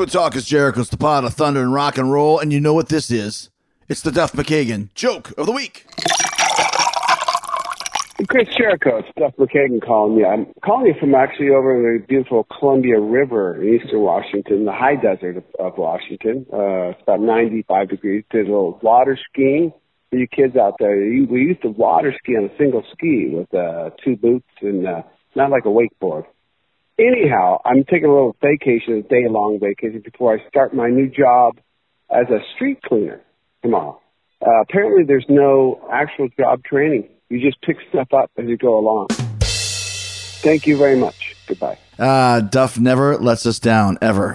Talk is Jericho's the pod of thunder and rock and roll, and you know what this is. It's the Duff McKagan Joke of the Week. Chris Jericho, it's Duff McKagan calling you. I'm calling you from actually over in the beautiful Columbia River in eastern Washington, the high desert of Washington. It's about 95 degrees. Did a little water skiing for you kids out there. We used to water ski on a single ski with 2 boots and not like a wakeboard. Anyhow, I'm taking a little vacation, a day-long vacation, before I start my new job as a street cleaner tomorrow. Apparently, there's no actual job training. You just pick stuff up as you go along. Thank you very much. Goodbye. Duff never lets us down, ever.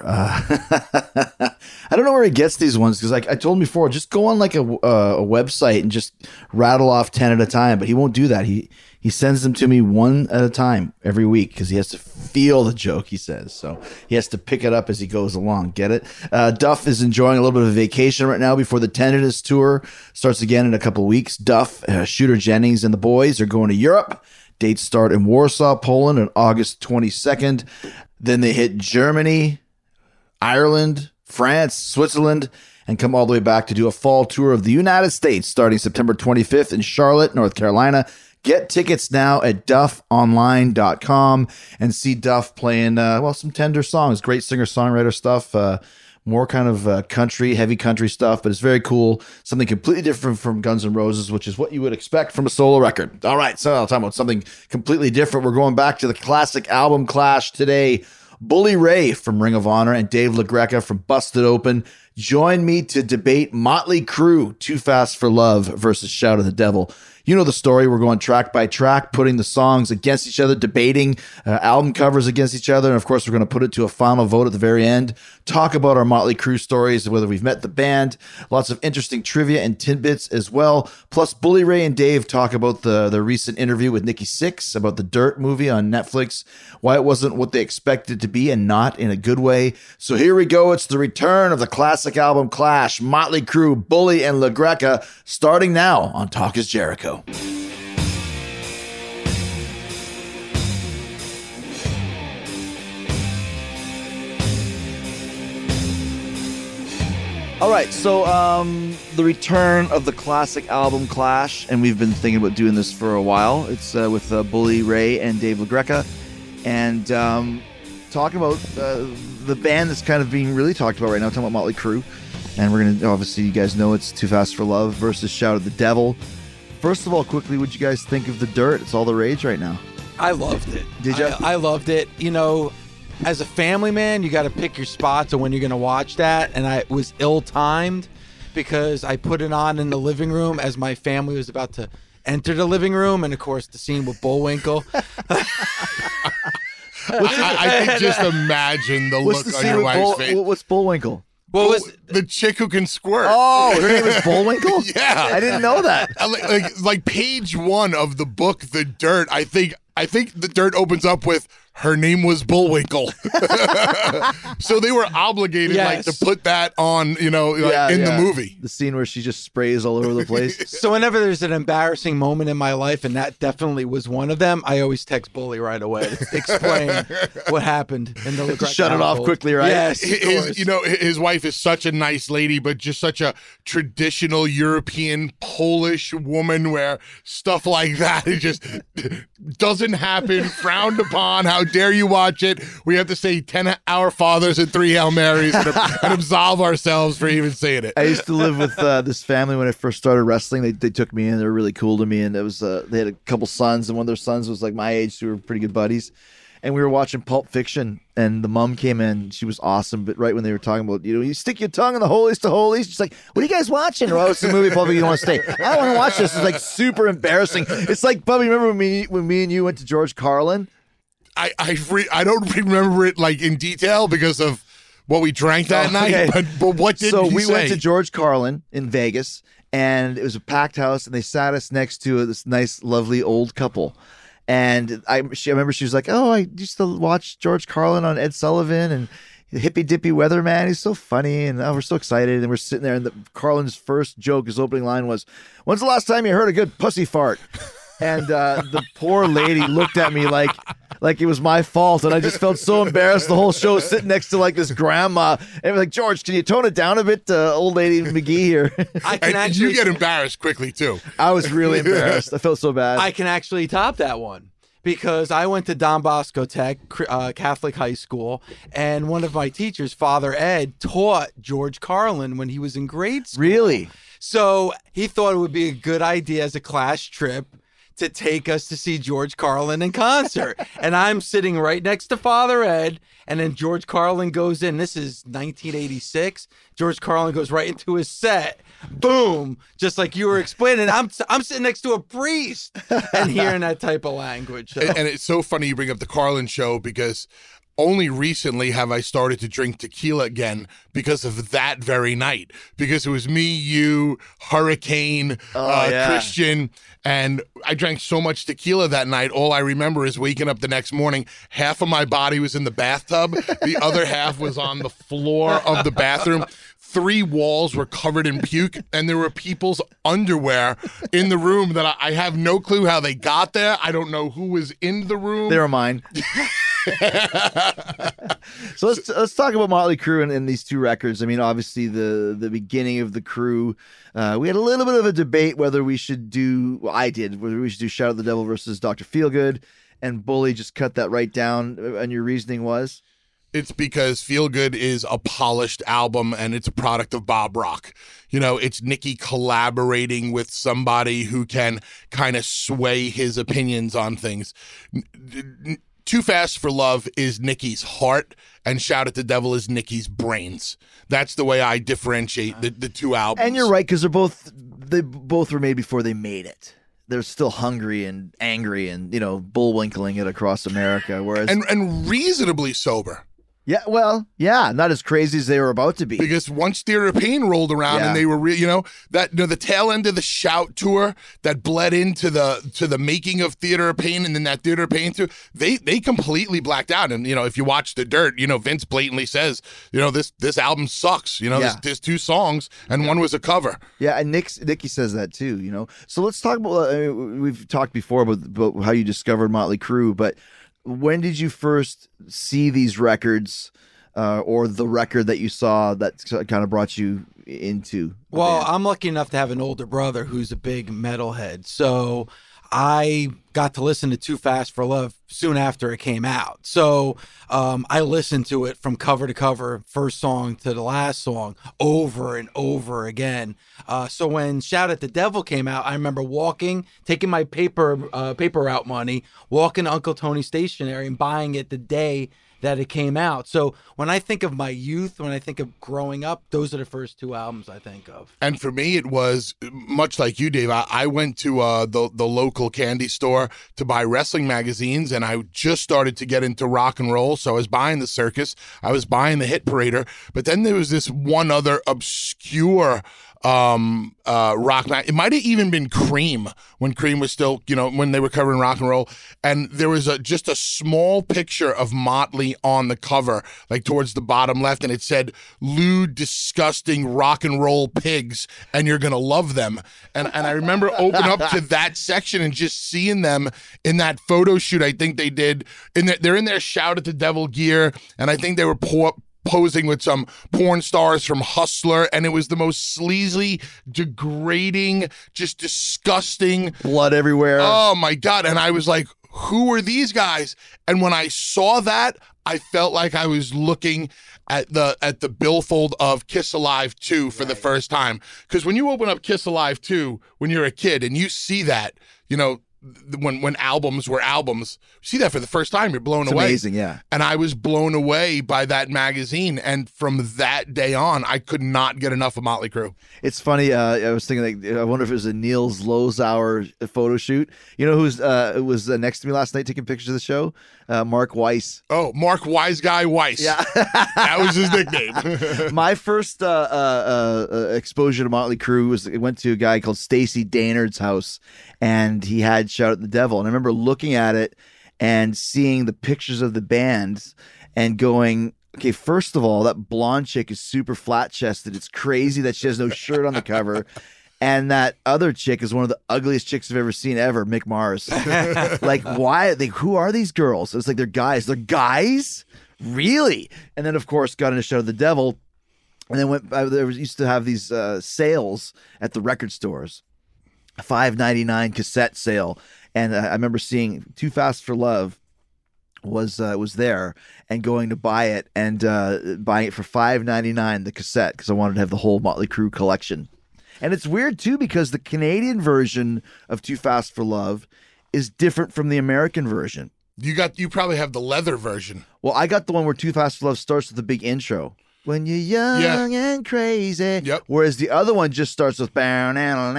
I don't know where he gets these ones, because like I told him before, just go on like a website and just rattle off 10 at a time, but he won't do that. He sends them to me one at a time every week because he has to feel the joke, he says. So he has to pick it up as he goes along. Get it? Duff is enjoying a little bit of a vacation right now before the Tinnitus tour starts again in a couple of weeks. Duff, Shooter Jennings, and the boys are going to Europe. Dates start in Warsaw, Poland on August 22nd. Then they hit Germany, Ireland, France, Switzerland, and come all the way back to do a fall tour of the United States starting September 25th in Charlotte, North Carolina. Get tickets now at duffonline.com and see Duff playing, some tender songs. Great singer-songwriter stuff. More kind of country, heavy country stuff, but it's very cool. Something completely different from Guns N' Roses, which is what you would expect from a solo record. All right, so I'll talk about something completely different. We're going back to the classic album clash today. Bully Ray from Ring of Honor and Dave LaGreca from Busted Open join me to debate Motley Crue, Too Fast for Love versus Shout of the Devil. You know the story. We're going track by track, putting the songs against each other, debating album covers against each other. And of course, we're going to put it to a final vote at the very end. Talk about our Motley Crue stories, whether we've met the band, lots of interesting trivia and tidbits as well. Plus, Bully Ray and Dave talk about the recent interview with Nikki Sixx about the Dirt movie on Netflix, why it wasn't what they expected it to be and not in a good way. So here we go. It's the return of the classic album clash, Motley Crue, Bully, and LaGreca, starting now on Talk is Jericho. All right, so the return of the classic album clash, and we've been thinking about doing this for a while. It's with Bully Ray and Dave LaGreca, and talking about the band that's kind of being really talked about right now, talking about Motley Crue. And we're going to, obviously, you guys know it's Too Fast for Love versus Shout of the Devil. First of all, quickly, what'd you guys think of The Dirt? It's all the rage right now. I loved it. Did you? I loved it. You know, as a family man, you got to pick your spots on when you're going to watch that. And I was ill-timed because I put it on in the living room as my family was about to enter the living room. And, of course, the scene with Bullwinkle. I can just imagine the look on your wife's face. What's Bullwinkle? What was the chick who can squirt? Oh, her name is Bullwinkle? Yeah. I didn't know that. Like page 1 of the book, The Dirt, I think The Dirt opens up with, her name was Bullwinkle. So they were obligated to put that on, in the movie. The scene where she just sprays all over the place. So whenever there's an embarrassing moment in my life, and that definitely was one of them, I always text Bully right away to explain what happened in the LaGreca Shut it off quickly, right? Yes. His wife is such a nice lady, but just such a traditional European Polish woman where stuff like that it just doesn't happen, frowned upon. How dare you watch it? We have to say 10 Our Fathers and 3 Hail Marys and absolve ourselves for even saying it. I used to live with this family when I first started wrestling. They took me in. They were really cool to me. And it was they had a couple sons, and one of their sons was like my age, so we were pretty good buddies. And we were watching Pulp Fiction, and the mom came in. She was awesome, but right when they were talking about, you stick your tongue in the holies to holies, she's like, what are you guys watching? Well, it's the movie Pulp Fiction. You don't want to stay. I don't want to watch this. It's like super embarrassing. It's like, Bubby, remember when me and you went to George Carlin? I don't remember it like in detail because of what we drank that night. But what did so he we say? went to George Carlin in Vegas, and it was a packed house, and they sat us next to this nice, lovely old couple. And I remember she was like, "Oh, I used to watch George Carlin on Ed Sullivan and Hippy Dippy Weatherman. He's so funny." And we're so excited. And we're sitting there, and Carlin's first joke, his opening line was, "When's the last time you heard a good pussy fart?" And the poor lady looked at me like, like it was my fault, and I just felt so embarrassed the whole show sitting next to like this grandma and like, George, can you tone it down a bit, old lady McGee here? I can And actually you get embarrassed quickly too. I was really embarrassed. I felt so bad. I can actually top that one because I went to Don Bosco Tech, Catholic high school, and one of my teachers, Father Ed, taught George Carlin when he was in grade school. Really? So he thought it would be a good idea as a class trip to take us to see George Carlin in concert. And I'm sitting right next to Father Ed, and then George Carlin goes in. This is 1986. George Carlin goes right into his set. Boom, just like you were explaining. I'm sitting next to a priest and hearing that type of language. So. And it's so funny you bring up the Carlin show because only recently have I started to drink tequila again because of that very night. Because it was me, you, Hurricane, Christian, and I drank so much tequila that night. All I remember is waking up the next morning. Half of my body was in the bathtub. The other half was on the floor of the bathroom. 3 walls were covered in puke, and there were people's underwear in the room that I have no clue how they got there. I don't know who was in the room. They were mine. So let's talk about Motley Crue and these 2 records. I mean, obviously the beginning of the Crue, we had a little bit of a debate whether we should do. Well, I did whether we should do "Shout at the Devil" versus "Dr. Feelgood," and Bully just cut that right down. And your reasoning was? It's because Feel Good is a polished album and it's a product of Bob Rock. You know, it's Nicky collaborating with somebody who can kind of sway his opinions on things. Too Fast for Love is Nicky's heart, and Shout at the Devil is Nicky's brains. That's the way I differentiate the 2 albums. And you're right, because they both were made before they made it. They're still hungry and angry and, bullwinkling it across America. Whereas and reasonably sober. Yeah, well, yeah, not as crazy as they were about to be. Because once Theater of Pain rolled around and they were the tail end of the Shout tour that bled into the making of Theater of Pain, and then that Theater of Pain tour, they completely blacked out. And if you watch The Dirt, Vince blatantly says, this album sucks. There's 2 songs and one was a cover. Yeah, and Nicky says that too. So let's talk about. We've talked before about how you discovered Motley Crue, but when did you first see these records, or the record that you saw that kind of brought you into the Well, band? I'm lucky enough to have an older brother who's a big metalhead. So I got to listen to Too Fast for Love soon after it came out. So I listened to it from cover to cover, first song to the last song, over and over again. So when Shout at the Devil came out, I remember taking my paper route money, walking to Uncle Tony's stationery and buying it the day that it came out. So when I think of my youth, when I think of growing up, those are the first 2 albums I think of. And for me, it was much like you, Dave. I went to the local candy store to buy wrestling magazines, and I just started to get into rock and roll. So I was buying the Circus, I was buying the Hit Parader, but then there was this one other obscure rock night. It might have even been Cream, when Cream was still, when they were covering rock and roll. And there was just a small picture of Motley on the cover, like towards the bottom left, and it said, "Lewd, disgusting rock and roll pigs, and you're gonna love them." And I remember opening up to that section and just seeing them in that photo shoot. I think they did. They're in their Shout at the Devil gear, and I think they were posing with some porn stars from Hustler, and it was the most sleazy, degrading, just disgusting. Blood everywhere. Oh my God. And I was like, who are these guys? And when I saw that, I felt like I was looking at the billfold of Kiss Alive 2 for the first time. Because when you open up Kiss Alive 2 when you're a kid and you see that, when albums were albums, you see that for the first time, you're blown away. Amazing, yeah. And I was blown away by that magazine, and from that day on, I could not get enough of Motley Crue. It's funny. I was thinking, I wonder if it was a Niels Lozauer photo shoot. You know who's was next to me last night taking pictures of the show? Mark Weiss. Oh, Mark Wise Guy Weiss. Yeah, that was his nickname. My first exposure to Motley Crue went to a guy called Stacy Daynard's house, and he had Shout at the Devil. And I remember looking at it and seeing the pictures of the band and going, okay, first of all, that blonde chick is super flat chested. It's crazy that she has no shirt on the cover. And that other chick is one of the ugliest chicks I've ever seen ever, Mick Mars. Like, why? Who are these girls? It's like they're guys. They're guys? Really? And then, of course, got into Shout at the Devil. And then used to have these sales at the record stores, $5.99 cassette sale. And I remember seeing Too Fast for Love was there and going to buy it and buying it for $5.99 the cassette because I wanted to have the whole Motley Crue collection. And it's weird too because the Canadian version of Too Fast for Love is different from the American version. You probably have the leather version. Well, I got the one where Too Fast for Love starts with the big intro. When you're young and crazy. Yep. Whereas the other one just starts with and And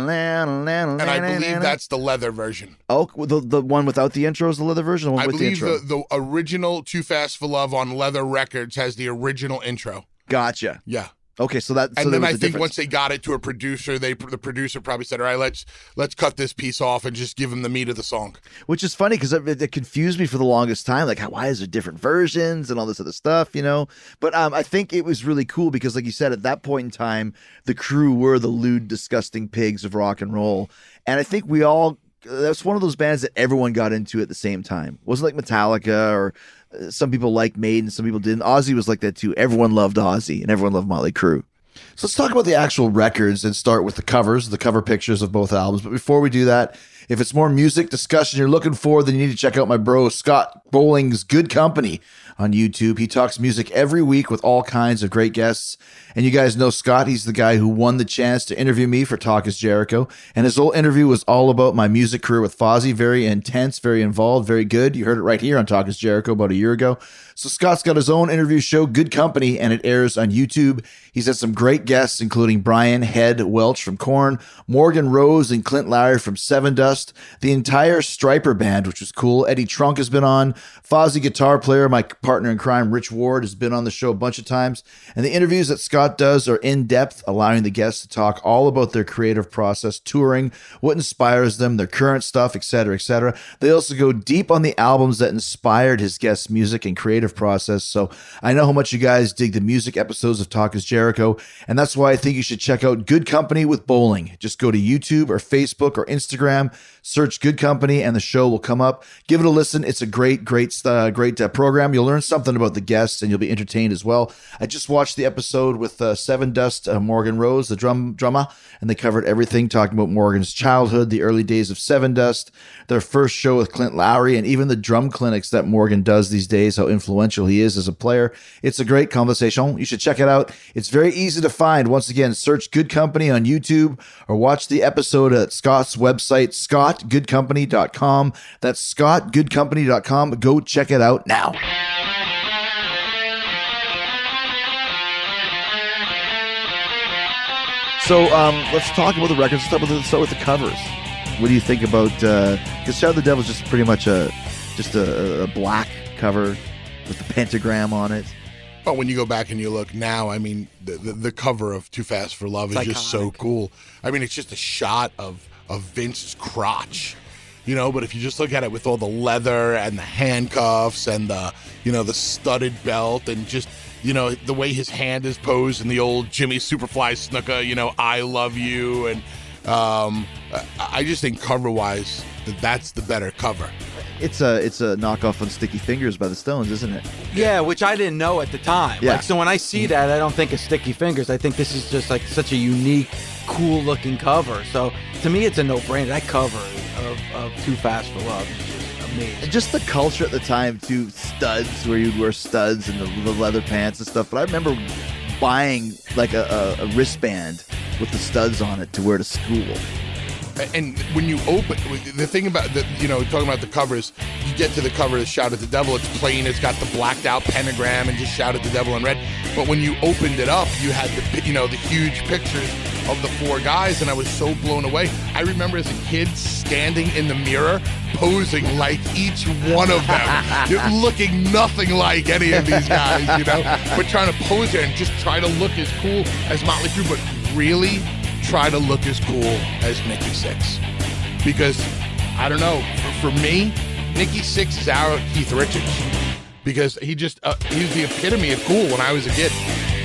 I believe that's the leather version. Oh, the one without the intro is the leather version? The one I with believe the intro? the original Too Fast for Love on Leather Records has the original intro. Gotcha. Yeah. Okay, so that. And then I think once they got it to a producer, the producer probably said, "All right, let's cut this piece off and just give him the meat of the song." Which is funny because it confused me for the longest time. Like, why is there different versions and all this other stuff, you know? But I think it was really cool because, like you said, at that point in time, the Crue were the lewd, disgusting pigs of rock and roll, and I think we all. That's one of those bands that everyone got into at the same time. It wasn't like Metallica or some people liked Maiden, some people didn't. Ozzy was like that too. Everyone loved Ozzy and everyone loved Motley Crue. So let's talk about the actual records and start with the covers, the cover pictures of both albums. But before we do that, if it's more music discussion you're looking for, then you need to check out my bro Scott Bowling's Good Company on YouTube. He talks music every week with all kinds of great guests. And you guys know Scott. He's the guy who won the chance to interview me for Talk is Jericho. And his whole interview was all about my music career with Fozzy. Very intense, very involved, very good. You heard it right here on Talk is Jericho about a year ago. So Scott's got his own interview show, Good Company, and it airs on YouTube. He's had some great guests, including Brian Head Welch from Korn, Morgan Rose and Clint Lowry from Seven Dust, the entire Striper band, which was cool. Eddie Trunk has been on. Fozzy guitar player, my partner in crime, Rich Ward, has been on the show a bunch of times. And the interviews that Scott does are in-depth, allowing the guests to talk all about their creative process, touring, what inspires them, their current stuff, etc., etc. They also go deep on the albums that inspired his guests' music and creative process. So I know how much you guys dig the music episodes of Talk is Jericho, and that's why I think you should check out Good Company with Bowling. Just go to YouTube or Facebook or Instagram, search Good Company, and the show will come up. Give it a listen. It's a great program. You'll learn something about the guests, and you'll be entertained as well. I just watched the episode with Seven Dust, Morgan Rose, the drummer, and they covered everything, talking about Morgan's childhood, the early days of Seven Dust, their first show with Clint Lowry, and even the drum clinics that Morgan does these days, how influential he is as a player. It's a great conversation. You should check it out. It's very easy to find. Once again, search Good Company on YouTube or watch the episode at Scott's website, scottgoodcompany.com. That's scottgoodcompany.com. Go check it out now. So let's talk about the records. Let's start with the covers. What do you think about? Because Shout at the Devil is just pretty much a black cover with the pentagram on it. But when you go back and you look now, I mean, the cover of Too Fast for Love is just so cool. I mean, it's just a shot of Vince's crotch, you know. But if you just look at it with all the leather and the handcuffs and the studded belt and just, you know, the way his hand is posed in the old Jimmy Superfly Snuka, you know, I love you. And I just think cover-wise, that's the better cover. It's a knockoff on Sticky Fingers by the Stones, isn't it? Yeah, which I didn't know at the time. Yeah. Like, so when I see that, I don't think of Sticky Fingers. I think this is just like such a unique, cool-looking cover. So to me, it's a no-brainer. That cover of Too Fast for Love is just amazing. And just the culture at the time, too, studs, where you'd wear studs and the leather pants and stuff. But I remember buying like a wristband with the studs on it to wear to school. And when you open, the thing about talking about the covers, you get to the cover of Shout at the Devil, it's plain, it's got the blacked out pentagram and just Shout at the Devil in red. But when you opened it up, you had the huge pictures of the four guys, and I was so blown away. I remember as a kid standing in the mirror, posing like each one of them, looking nothing like any of these guys, but trying to pose there and just try to look as cool as Motley Crue, but really try to look as cool as Nikki Sixx. Because, I don't know, for me, Nikki Sixx is our Keith Richards. Because he was the epitome of cool when I was a kid.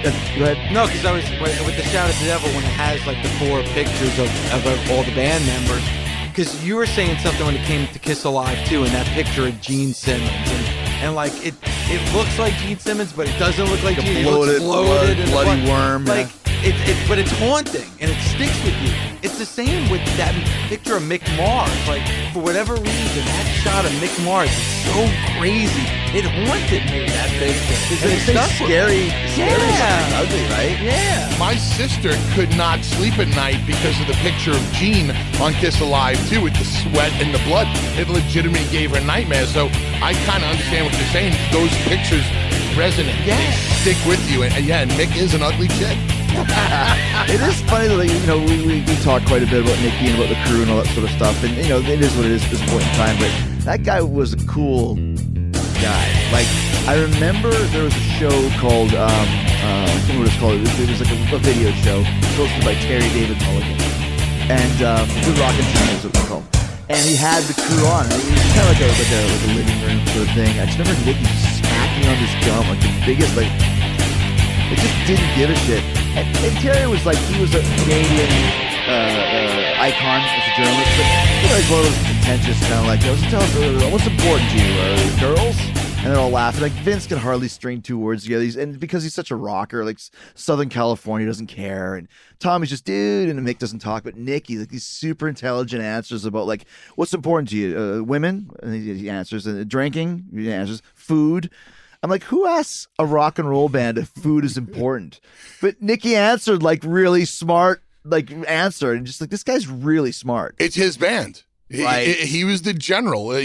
Go ahead. No, because I was with the Shout at the Devil when it has like the 4 pictures of all the band members. Because you were saying something when it came to Kiss Alive too, and that picture of Gene Simmons, and like it looks like Gene Simmons, but it doesn't look like Gene. It looks bloated and bloody worm. Like but it's haunting and it sticks with you. It's the same with that picture of Mick Mars. Like for whatever reason, that shot of Mick Mars is so crazy. It haunted me, that picture. And it's scary, Yeah. ugly, right? Yeah. My sister could not sleep at night because of the picture of Gene on Kiss Alive too, with the sweat and the blood. It legitimately gave her nightmares. So I kind of understand what you're saying. Those pictures resonate. Yeah. They stick with you. And Nick is an ugly chick. It is funny that we talk quite a bit about Nicky and about the crew and all that sort of stuff, and it is what it is at this point in time. But that guy was a cool guy. Like I remember there was a show called I can't remember what it's called. It was like a video show hosted by Terry David Mulligan, and Good Rockin' China is what it's called. And he had the crew on. And it was kind of like a living room sort of thing. I just remember Nicky smacking on this gum like the biggest It just didn't give a shit. And Terry was like, he was a Canadian icon as a journalist, but he's one of those contentious kind of like, tell us what's important to you, girls? And they're all laughing. Like Vince can hardly string 2 words together. And because he's such a rocker, like Southern California doesn't care. And Tommy's just dude, and Mick doesn't talk. But Nicky, like these super intelligent answers about like what's important to you, women, and he answers, and drinking, he answers, food. I'm like, who asks a rock and roll band if food is important? But Nicky answered like really smart, like answer, and just like this guy's really smart. It's his band. Right. He was the general.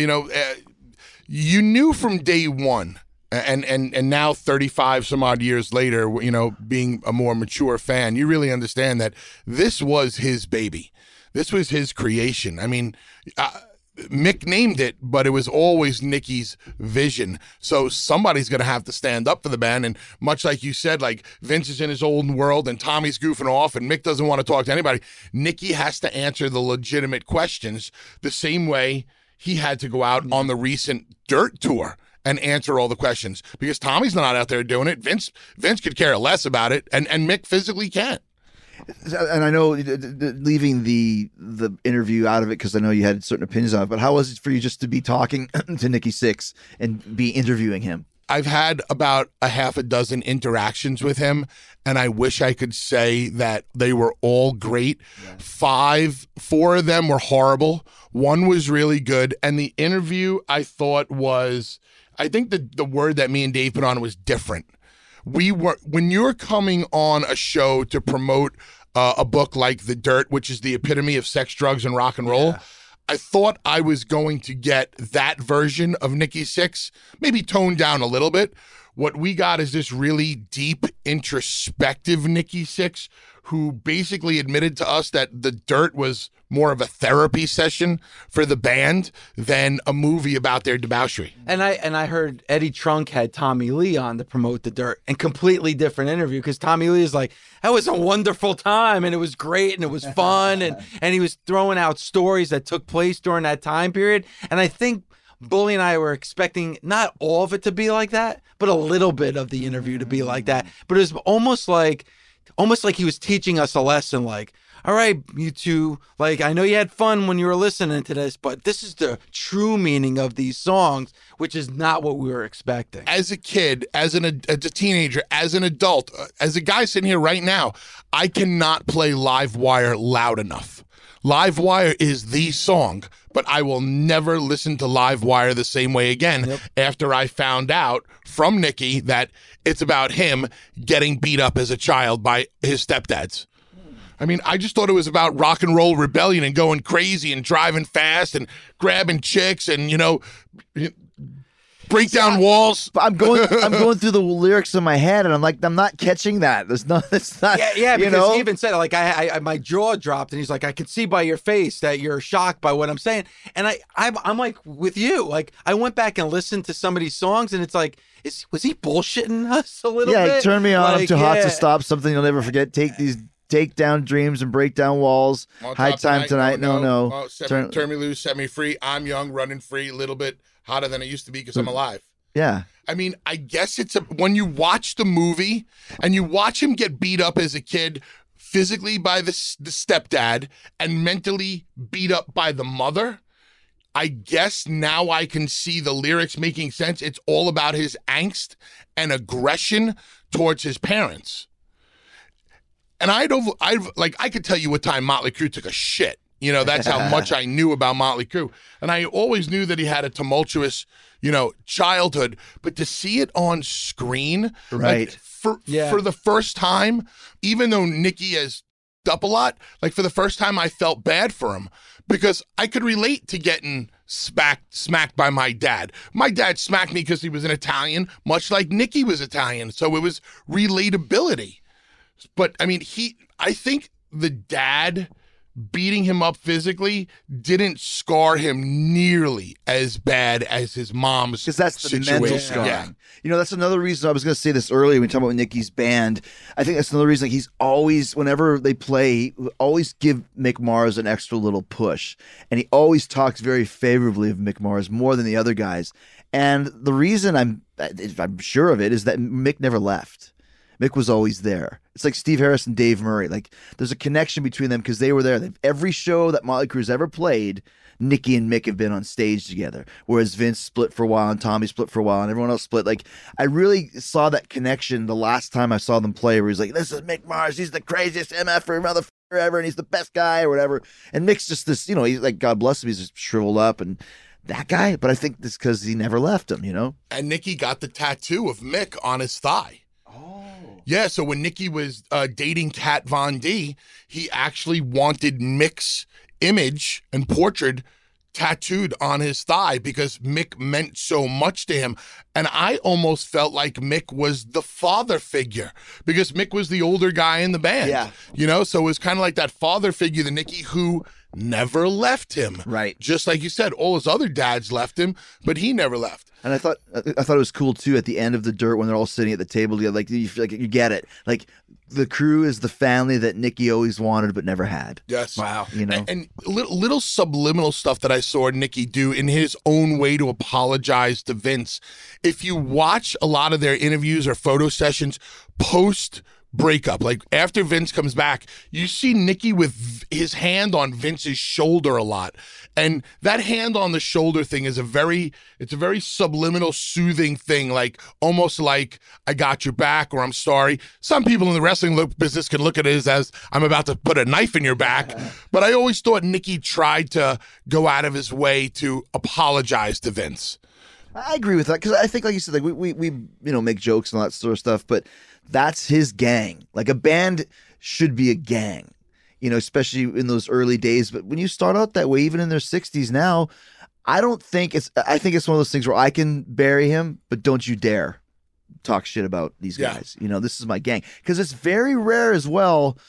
You knew from day one, and now 35 some odd years later, being a more mature fan, you really understand that this was his baby. This was his creation. I mean, Mick named it, but it was always Nicky's vision. So somebody's going to have to stand up for the band. And much like you said, like Vince is in his own world and Tommy's goofing off and Mick doesn't want to talk to anybody. Nicky has to answer the legitimate questions the same way he had to go out on the recent Dirt tour and answer all the questions, because Tommy's not out there doing it. Vince could care less about it, and Mick physically can't. And I know leaving the interview out of it, because I know you had certain opinions on it, but how was it for you just to be talking to Nikki Sixx and be interviewing him? I've had about a half a dozen interactions with him, and I wish I could say that they were all great. Yeah. 4 of them were horrible. 1 was really good. And the interview I thought was, I think the word that me and Dave put on was different. When you're coming on a show to promote a book like The Dirt, which is the epitome of sex, drugs, and rock and roll, I thought I was going to get that version of Nikki Sixx, maybe toned down a little bit. What we got is this really deep, introspective Nikki Sixx, who basically admitted to us that The Dirt was more of a therapy session for the band than a movie about their debauchery. And I heard Eddie Trunk had Tommy Lee on to promote The Dirt, and completely different interview, because Tommy Lee is like, that was a wonderful time and it was great and it was fun, and he was throwing out stories that took place during that time period. And I think Bully and I were expecting not all of it to be like that, but a little bit of the interview to be like that. But it was almost like he was teaching us a lesson, like, all right, you two, like, I know you had fun when you were listening to this, but this is the true meaning of these songs, which is not what we were expecting. As a kid, as a teenager, as an adult, as a guy sitting here right now, I cannot play Live Wire loud enough. Live Wire is the song, but I will never listen to Live Wire the same way again after I found out from Nicky that it's about him getting beat up as a child by his stepdads. I mean, I just thought it was about rock and roll rebellion and going crazy and driving fast and grabbing chicks and, break down walls. I'm going through the lyrics in my head, and I'm like, I'm not catching that. It's not. Yeah. Because he even said, like, I my jaw dropped, and he's like, I can see by your face that you're shocked by what I'm saying, and I'm like with you. Like, I went back and listened to some of these songs, and it's like, was he bullshitting us a little bit? Yeah, turn me on. Like, I'm too hot to stop. Something you'll never forget. Take down dreams and break down walls. High time tonight. No. Turn me loose, set me free. I'm young, running free, a little bit hotter than it used to be because I'm alive. Yeah. I mean, I guess when you watch the movie and you watch him get beat up as a kid, physically by the stepdad and mentally beat up by the mother, I guess now I can see the lyrics making sense. It's all about his angst and aggression towards his parents. And I could tell you what time Motley Crue took a shit. You know, that's how much I knew about Motley Crue. And I always knew that he had a tumultuous, childhood. But to see it on screen, Right. for the first time, even though Nicky has up a lot, like for the first time I felt bad for him because I could relate to getting smacked by my dad. My dad smacked me because he was an Italian, much like Nicky was Italian. So it was relatability. But I mean, I think the dad beating him up physically didn't scar him nearly as bad as his mom's Because that's the situation. mental scarring. Yeah. That's another reason I was going to say this earlier when we talk about Nicky's band. I think that's another reason he's always, whenever they play, always give Mick Mars an extra little push. And he always talks very favorably of Mick Mars more than the other guys. And the reason I'm sure of it is that Mick never left. Mick was always there. It's like Steve Harris and Dave Murray. Like there's a connection between them because they were there. Every show that Motley Crue's ever played, Nicky and Mick have been on stage together. Whereas Vince split for a while and Tommy split for a while and everyone else split. Like I really saw that connection the last time I saw them play where he's like, this is Mick Mars. He's the craziest MF-er motherfucker ever and he's the best guy or whatever. And Mick's just this, he's like, God bless him. He's just shriveled up and that guy. But I think it's because he never left him, And Nicky got the tattoo of Mick on his thigh. Yeah, so when Nicky was dating Kat Von D, he actually wanted Mick's image and portrait tattooed on his thigh because Mick meant so much to him. And I almost felt like Mick was the father figure because Mick was the older guy in the band. Yeah. So it was kind of like that father figure, the Nicky who never left him. Right. Just like you said, all his other dads left him, but he never left. And I thought it was cool too at the end of The Dirt when they're all sitting at the table together. Like you feel like you get it. Like the Crew is the family that Nicky always wanted but never had. Yes. Wow. And little subliminal stuff that I saw Nicky do in his own way to apologize to Vince. If you watch a lot of their interviews or photo sessions post breakup, like after Vince comes back, you see Nicky with his hand on Vince's shoulder a lot. And that hand on the shoulder thing is a very subliminal, soothing thing, like almost like I got your back or I'm sorry. Some people in the wrestling business can look at it as I'm about to put a knife in your back. But I always thought Nicky tried to go out of his way to apologize to Vince. I agree with that because I think, like you said, like we make jokes and all that sort of stuff, but that's his gang. Like a band should be a gang, especially in those early days. But when you start out that way, even in their 60s now, I think it's one of those things where I can bury him, but don't you dare talk shit about these guys. This is my gang because it's very rare as well.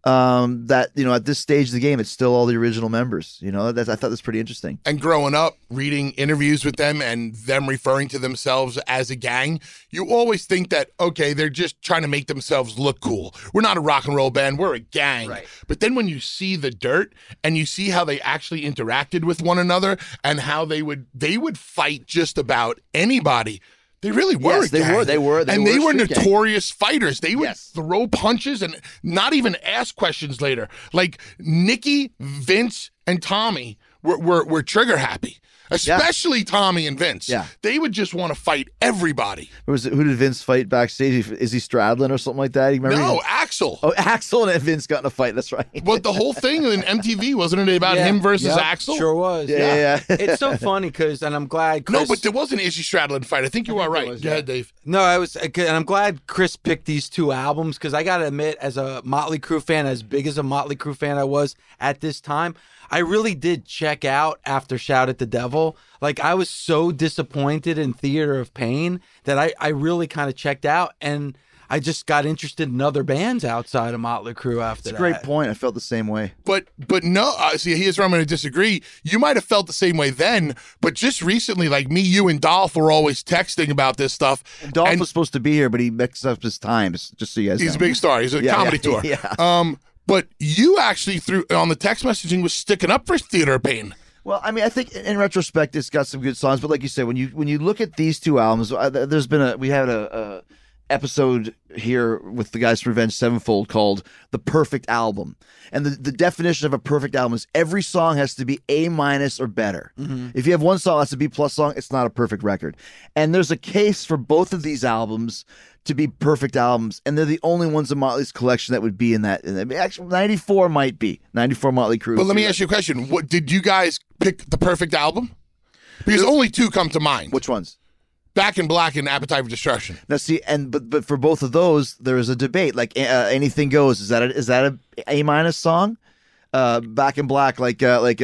That at this stage of the game, it's still all the original members. I thought that's pretty interesting. And growing up, reading interviews with them and them referring to themselves as a gang, you always think that they're just trying to make themselves look cool. We're not a rock and roll band; we're a gang. Right. But then when you see The Dirt and you see how they actually interacted with one another and how they would fight just about anybody. They really were. Yes, they were. And they were street gang. notorious fighters. They would Yes. throw punches and not even ask questions later. Like Nicky, Vince, and Tommy were trigger happy. Especially Tommy and Vince. Yeah. They would just want to fight everybody. Who did Vince fight backstage? Is he Stradlin or something like that? You remember? No, Axel. Oh, Axel and Vince got in a fight. That's right. But the whole thing in MTV, wasn't it about him versus Yep, Axel? Sure was. Yeah. It's so funny because, and I'm glad Chris. No, but there was an Izzy Stradlin fight. I think you are right. Go ahead, Dave. No, and I'm glad Chris picked these two albums because I got to admit, as a Motley Crue fan, as big as a Motley Crue fan I was at this time, I really did check out after Shout at the Devil. Like, I was so disappointed in Theater of Pain that I really kind of checked out, and I just got interested in other bands outside of Motley Crue after that. Great point. I felt the same way. But no, see, here's where I'm going to disagree. You might have felt the same way then, but just recently, like me, you, and Dolph were always texting about this stuff. And Dolph was supposed to be here, but he mixed up his times, just so you guys know. He's a big star. He's a comedy tour. Yeah. But you actually, through on the text messaging, was sticking up for Theater of Pain. Well, I mean, I think in retrospect, it's got some good songs. But like you said, when you look at these two albums, we had a episode here with the guys from Revenge Sevenfold called The Perfect Album. And the definition of a perfect album is every song has to be A- or better. If you have one song that's a B+ song, it's not a perfect record. And there's a case for both of these albums to be perfect albums, and they're the only ones in Motley's collection that would be in that. Actually, 94 might be. 94 Motley Crue. But let me ask you a question. What did you guys pick the perfect album? Because only two come to mind. Which ones? Back in Black and Appetite for Destruction. Now, see, but for both of those, there is a debate. Like Anything Goes. Is that a A- song? Back in Black, like Shake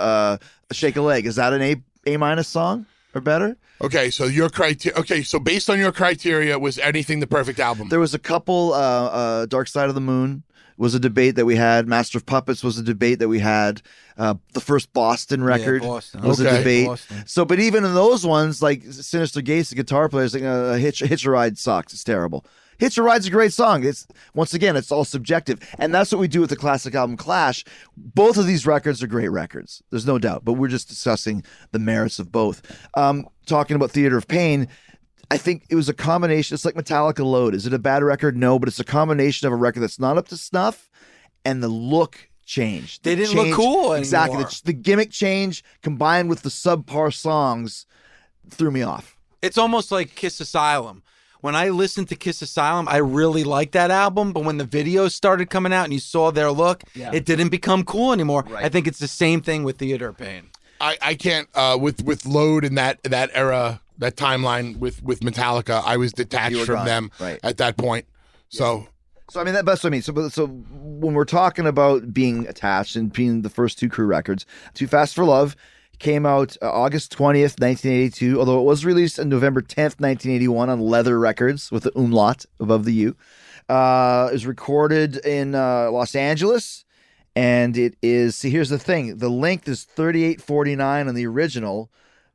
a Leg. Is that an A- song or better? Okay, so your criteria. Okay, so based on your criteria, was Anything the perfect album? There was a couple. Dark Side of the Moon was a debate that we had. Master of Puppets was a debate that we had. The first Boston record was a debate. Boston. So, but even in those ones, like Sinister Gates, the guitar players, like Hitch a Ride sucks. It's terrible. Hitch a Ride's a great song. It's once again, it's all subjective, and that's what we do with the classic album Clash. Both of these records are great records. There's no doubt. But we're just discussing the merits of both. Talking about Theater of Pain. I think it was a combination. It's like Metallica Load. Is it a bad record? No, but it's a combination of a record that's not up to snuff and the look changed. They didn't look cool anymore. Exactly. The gimmick change combined with the subpar songs threw me off. It's almost like Kiss Asylum. When I listened to Kiss Asylum, I really liked that album, but when the videos started coming out and you saw their look, it didn't become cool anymore. Right. I think it's the same thing with Theater of Pain. I can't with Load in that era, that timeline with Metallica, I was detached from them at that point. So I mean, that's what I mean. So when we're talking about being attached and being the first two Crue records, Too Fast for Love came out August 20th, 1982, although it was released on November 10th, 1981 on Leather Records with the umlaut above the U. It was recorded in Los Angeles, and it is, see, here's the thing. The length is 38:49 on the original,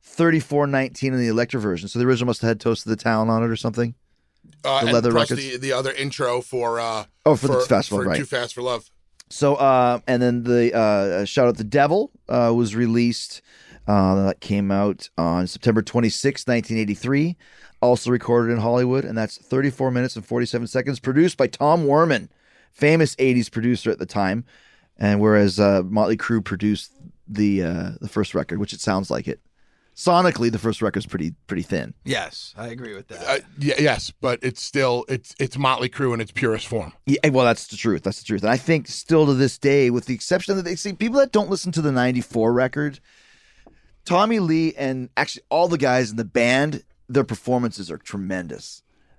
34:19 in the Electra version. So the original must have had Toast of the Town on it or something. The Leather Records. The other intro for Too Fast for Love, right. Too Fast for Love. So and then the Shout Out the Devil was released. That came out on September 26, 1983. Also recorded in Hollywood, and that's 34 minutes and 47 seconds. Produced by Tom Werman, famous 80s producer at the time. And whereas Motley Crue produced the first record, which it sounds like it. Sonically, the first record's pretty thin. Yes, I agree with that. Yes, but it's still it's Motley Crue in its purest form. Yeah, well, that's the truth. That's the truth. And I think still to this day, with the exception that they see people that don't listen to the '94 record, Tommy Lee and actually all the guys in the band, their performances are tremendous.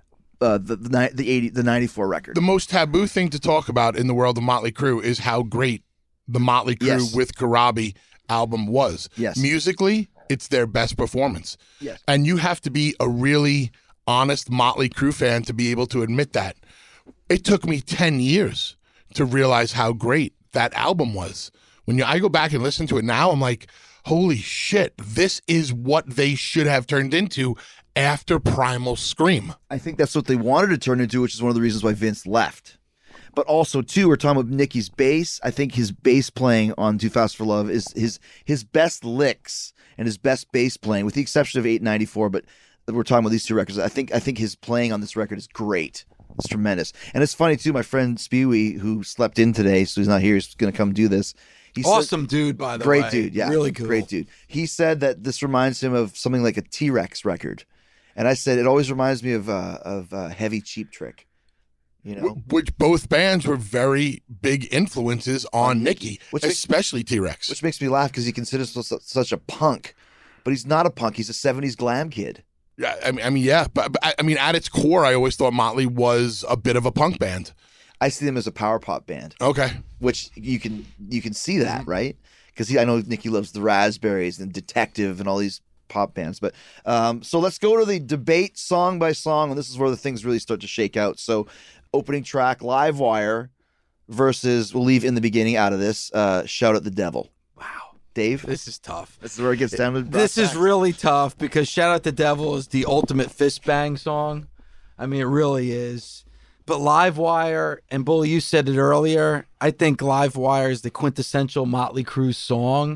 The '94 record. The most taboo thing to talk about in the world of Motley Crue is how great the Motley Crue with Karabi album was. Yes, musically, it's their best performance. Yes. And you have to be a really honest Motley Crue fan to be able to admit that. It took me 10 years to realize how great that album was. When I go back and listen to it now, I'm like, holy shit, this is what they should have turned into after Primal Scream. I think that's what they wanted to turn into, which is one of the reasons why Vince left. But also, too, we're talking about Nicky's bass. I think his bass playing on Too Fast for Love is his best licks and his best bass playing, with the exception of 894. But we're talking about these two records. I think his playing on this record is great. It's tremendous. And it's funny, too, my friend Spewy, who slept in today, so he's not here, he's going to come do this. Awesome dude, by the way. Great dude, yeah. Really cool. Great dude. He said that this reminds him of something like a T-Rex record. And I said, it always reminds me of Heavy Cheap Trick. You know, which both bands were very big influences on Nicky, especially T-Rex. Which makes me laugh because he considers himself such a punk, but he's not a punk. He's a '70s glam kid. Yeah, I mean, yeah, but I mean, at its core, I always thought Motley was a bit of a punk band. I see them as a power pop band. Okay, which you can see that, right? Because I know Nicky loves the Raspberries and Detective and all these pop bands. But so let's go to the debate song by song, and this is where the things really start to shake out. So. Opening track, Live Wire versus, we'll leave In the Beginning out of this, Shout at the Devil. Wow. Dave? This is tough. This is where it gets down to This is really tough because Shout at the Devil is the ultimate fist bang song. I mean, it really is. But Live Wire, and Bully, you said it earlier, I think Live Wire is the quintessential Motley Crue song.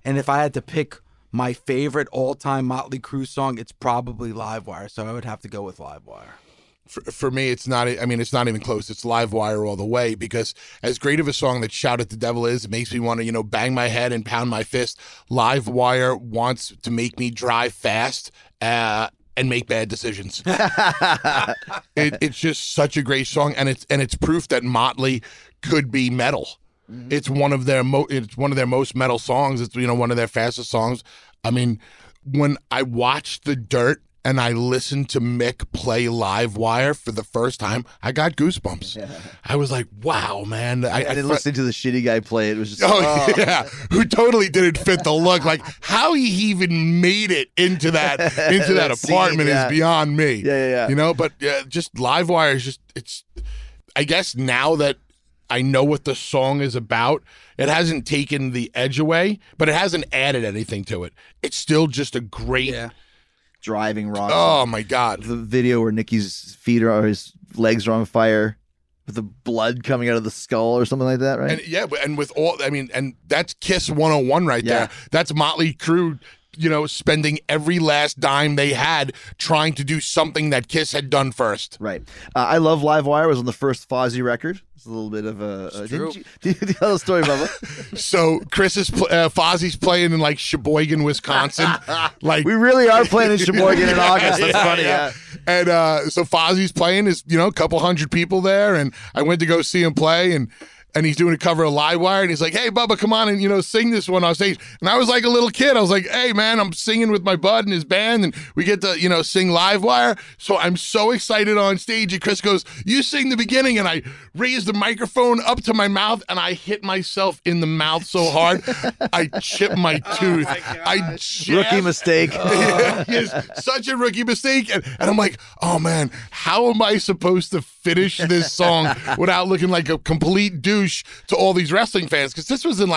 And if I had to pick my favorite all-time Motley Crue song, it's probably Livewire. So I would have to go with Livewire. For me, it's not. I mean, it's not even close. It's Livewire all the way, because as great of a song that "Shout at the Devil" is, it makes me want to, bang my head and pound my fist. Livewire wants to make me drive fast and make bad decisions. It's just such a great song, and it's proof that Motley could be metal. Mm-hmm. It's one of their most metal songs. It's one of their fastest songs. I mean, when I watched The Dirt and I listened to Mick play Livewire for the first time, I got goosebumps. Yeah. I was like, wow, man. I didn't listen to the shitty guy play. It was just, yeah, who totally didn't fit the look. Like, how he even made it into that apartment scene, is beyond me. Yeah. But just Livewire is just, it's, I guess now that I know what the song is about, it hasn't taken the edge away, but it hasn't added anything to it. It's still just a great... Yeah. Driving rock. Oh my God! The video where Nicky's feet or his legs are on fire, with the blood coming out of the skull or something like that, right? And with all, I mean, and that's Kiss 101 right there. That's Motley Crue, spending every last dime they had trying to do something that Kiss had done first. Right. I love Livewire. It was on the first Fozzy record. It's a little bit of a... Did you tell the story, Bubba? So Chris is Fozzy's playing in like Sheboygan, Wisconsin. Like we really are playing in Sheboygan in August. That's funny. Yeah. And so Fozzy's playing. Is a couple hundred people there, and I went to go see him play, and he's doing a cover of Livewire, and he's like, "Hey, Bubba, come on and sing this one on stage." And I was like a little kid. I was like, "Hey, man, I'm singing with my bud and his band, and we get to sing Livewire." So I'm so excited on stage. And Chris goes, "You sing the beginning," and I raised the microphone up to my mouth, and I hit myself in the mouth so hard, I chipped my tooth. Rookie mistake. Yes, such a rookie mistake, and I'm like, "Oh man, how am I supposed to finish this song without looking like a complete douche to all these wrestling fans?" Because this was in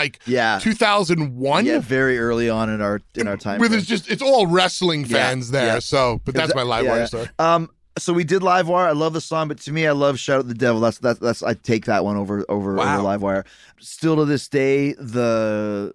2001. Yeah, very early on in our time. Where it's all wrestling fans there. Yeah. So, but that's my Livewire story. So we did Livewire. I love the song, but to me, I love "Shout at the Devil." That's I take that one over Livewire. Still to this day, the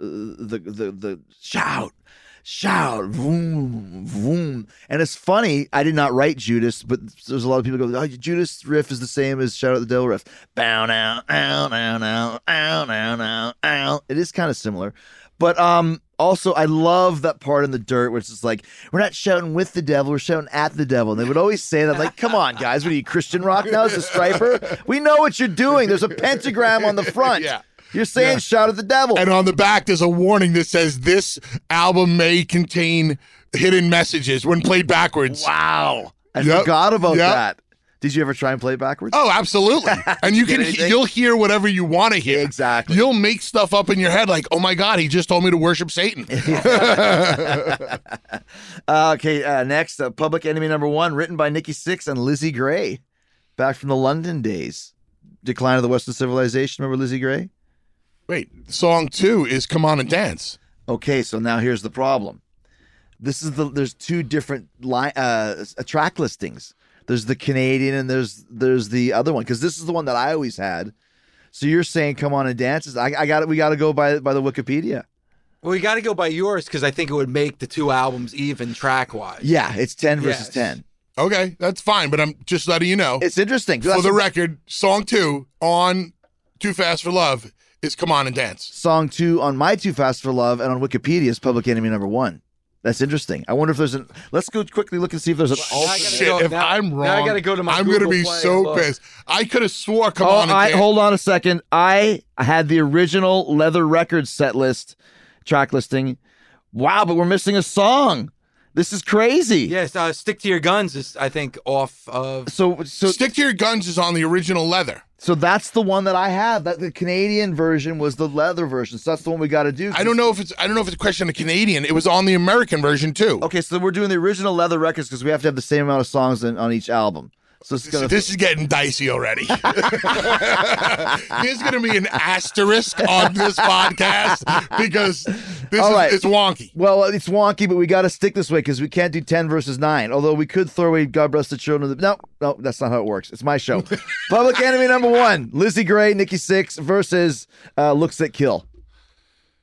shout, vroom, vroom. And it's funny, I did not write Judas, but there's a lot of people go, "Oh, Judas riff is the same as Shout at the Devil riff." Bow now, ow, now, now, ow, now, now, ow. It is kind of similar. But also, I love that part in The Dirt, which is like, we're not shouting with the devil, we're shouting at the devil. And they would always say that, like, come on, guys, what are you, Christian rock now? Is a striper? We know what you're doing. There's a pentagram on the front. Yeah. You're saying shout at the devil. And on the back, there's a warning that says this album may contain hidden messages when played backwards. Wow. I forgot about that. Did you ever try and play it backwards? Oh, absolutely. And you'll hear whatever you want to hear. Exactly. You'll make stuff up in your head like, "Oh my God, he just told me to worship Satan." Okay, next, Public Enemy #1, written by Nikki Sixx and Lizzie Gray, back from the London days. Decline of the Western Civilization. Remember Lizzie Gray? Wait, song 2 is "Come On and Dance." Okay, so now here's the problem. There's two different track listings. There's the Canadian and there's the other one, because this is the one that I always had. So you're saying "Come On and Dance"? We got to go by the Wikipedia. Well, we got to go by yours, because I think it would make the two albums even track wise. Yeah, it's 10 versus 10. Okay, that's fine, but I'm just letting you know. It's interesting. For the record, song 2 on Too Fast for Love is "Come On and Dance." Song 2 on my Too Fast for Love and on Wikipedia is Public Enemy #1. That's interesting. I wonder if there's let's go quickly look and see if there's an alternate. I'm wrong, now I gotta go to my I'm Google gonna be Play so pissed. I could have swore "Come On and Dance." Hold on a second. I had the original Leather Records set list, track listing. Wow, but we're missing a song. This is crazy. Yes, "Stick to Your Guns" is, I think, off of... So "Stick to Your Guns" is on the original Leather. So that's the one that I have. That the Canadian version was the Leather version. So that's the one we got to do. I don't know if it's a question of Canadian. It was on the American version too. Okay, so we're doing the original Leather Records because we have to have the same amount of songs on each album. So this is getting dicey already. There's going to be an asterisk on this podcast because it's wonky. Well, it's wonky, but we got to stick this way because we can't do 10 versus 9. Although we could throw away "God Bless the Children." No, that's not how it works. It's my show. Public Enemy #1, Lizzie Gray, Nikki Sixx versus Looks That Kill.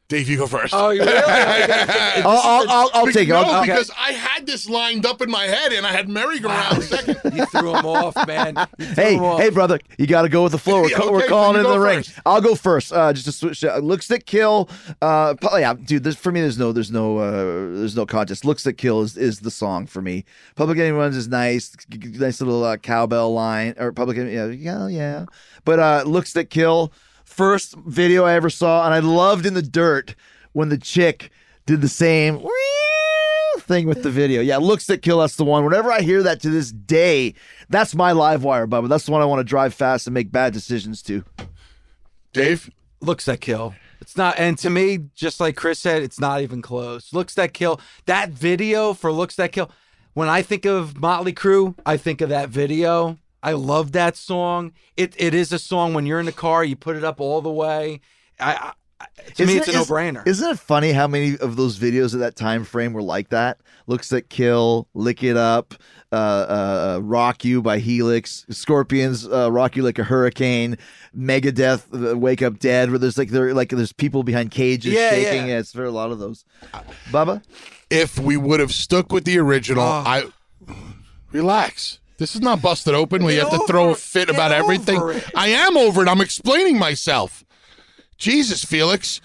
Dave, you go first. Oh, you really? I'll take it. No, Okay. because I had this lined up in my head, and I had merry-go-round second. You threw him off, man. You threw Hey, him off. hey, brother, you got to go with the flow. We're, Yeah, we're okay, calling so it you in the go ring. first. I'll go first. Just to switch. Looks that kill. Yeah, dude. For me, there's no contest. Looks that kill is the song for me. Public Enemy Runs is nice. Nice little cowbell line or Public Enemy. Yeah. But Looks that kill. First video I ever saw, and I loved In the Dirt when the chick did the same thing with the video. Yeah, Looks that kill. That's the one. Whenever I hear that to this day, that's my live wire, Bubba. That's the one I want to drive fast and make bad decisions to. Dave? Looks that kill. It's not, and to me, just like Chris said, it's not even close. Looks that kill. That video for Looks that kill. When I think of Motley Crue, I think of that video. I love that song. It is a song when you're in the car, you put it up all the way. To me, it's a no-brainer. Isn't it funny how many of those videos at that time frame were like that? Looks that kill, Lick It Up, Rock You by Helix, Scorpions, Rock You Like a Hurricane, Megadeth, Wake Up Dead, where there's people behind cages shaking. Yeah, it's for a lot of those. Bubba? If we would have stuck with the original, Oh. Relax. This is not busted open where you Get have to throw a over- fit get about everything. over it. I am over it. I'm explaining myself. Jesus, Felix.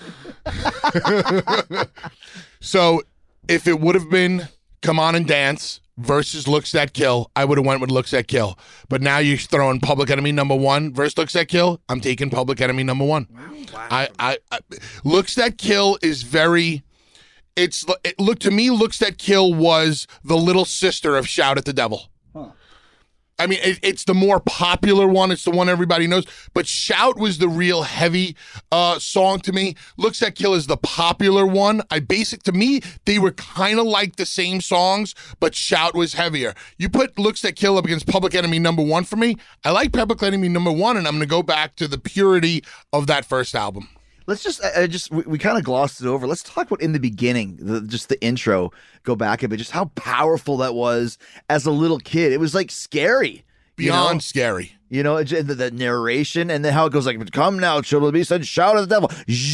So if it would have been Come On and Dance versus Looks That Kill, I would have went with Looks That Kill. But now you're throwing Public Enemy #1 versus Looks That Kill. I'm taking Public Enemy #1. Wow. I Looks That Kill is very... to me, Looks That Kill was the little sister of Shout at the Devil. I mean, it's the more popular one. It's the one everybody knows. But Shout was the real heavy song to me. Looks That Kill is the popular one. To me, they were kind of like the same songs, but Shout was heavier. You put Looks That Kill up against Public Enemy #1 for me. I like Public Enemy #1, and I'm going to go back to the purity of that first album. Let's we kind of glossed it over. Let's talk about In the Beginning, just the intro. Go back a bit, just how powerful that was as a little kid. It was like scary, Beyond scary. You know, the narration and then how it goes like, "Come now, children of the beast, and shout at the devil."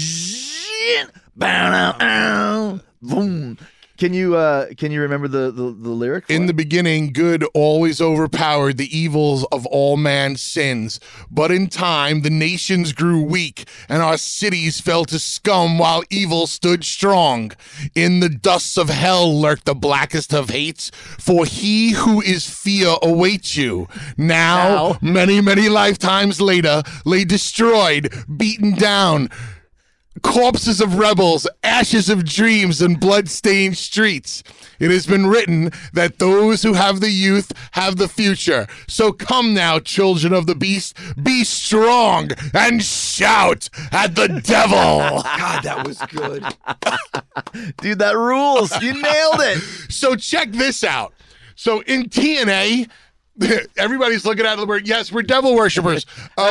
Boom. Can you remember the lyric? In the beginning, good always overpowered the evils of all man's sins. But in time, the nations grew weak, and our cities fell to scum while evil stood strong. In the dusts of hell lurked the blackest of hates, for he who is fear awaits you. Now, many, many lifetimes later, lay destroyed, beaten down, corpses of rebels, ashes of dreams, and blood-stained streets. It has been written that those who have the youth have the future. So come now, children of the beast, be strong and shout at the devil. God, that was good. Dude, that rules. You nailed it. So check this out. So in TNA, everybody's looking at the word, yes, we're devil worshippers.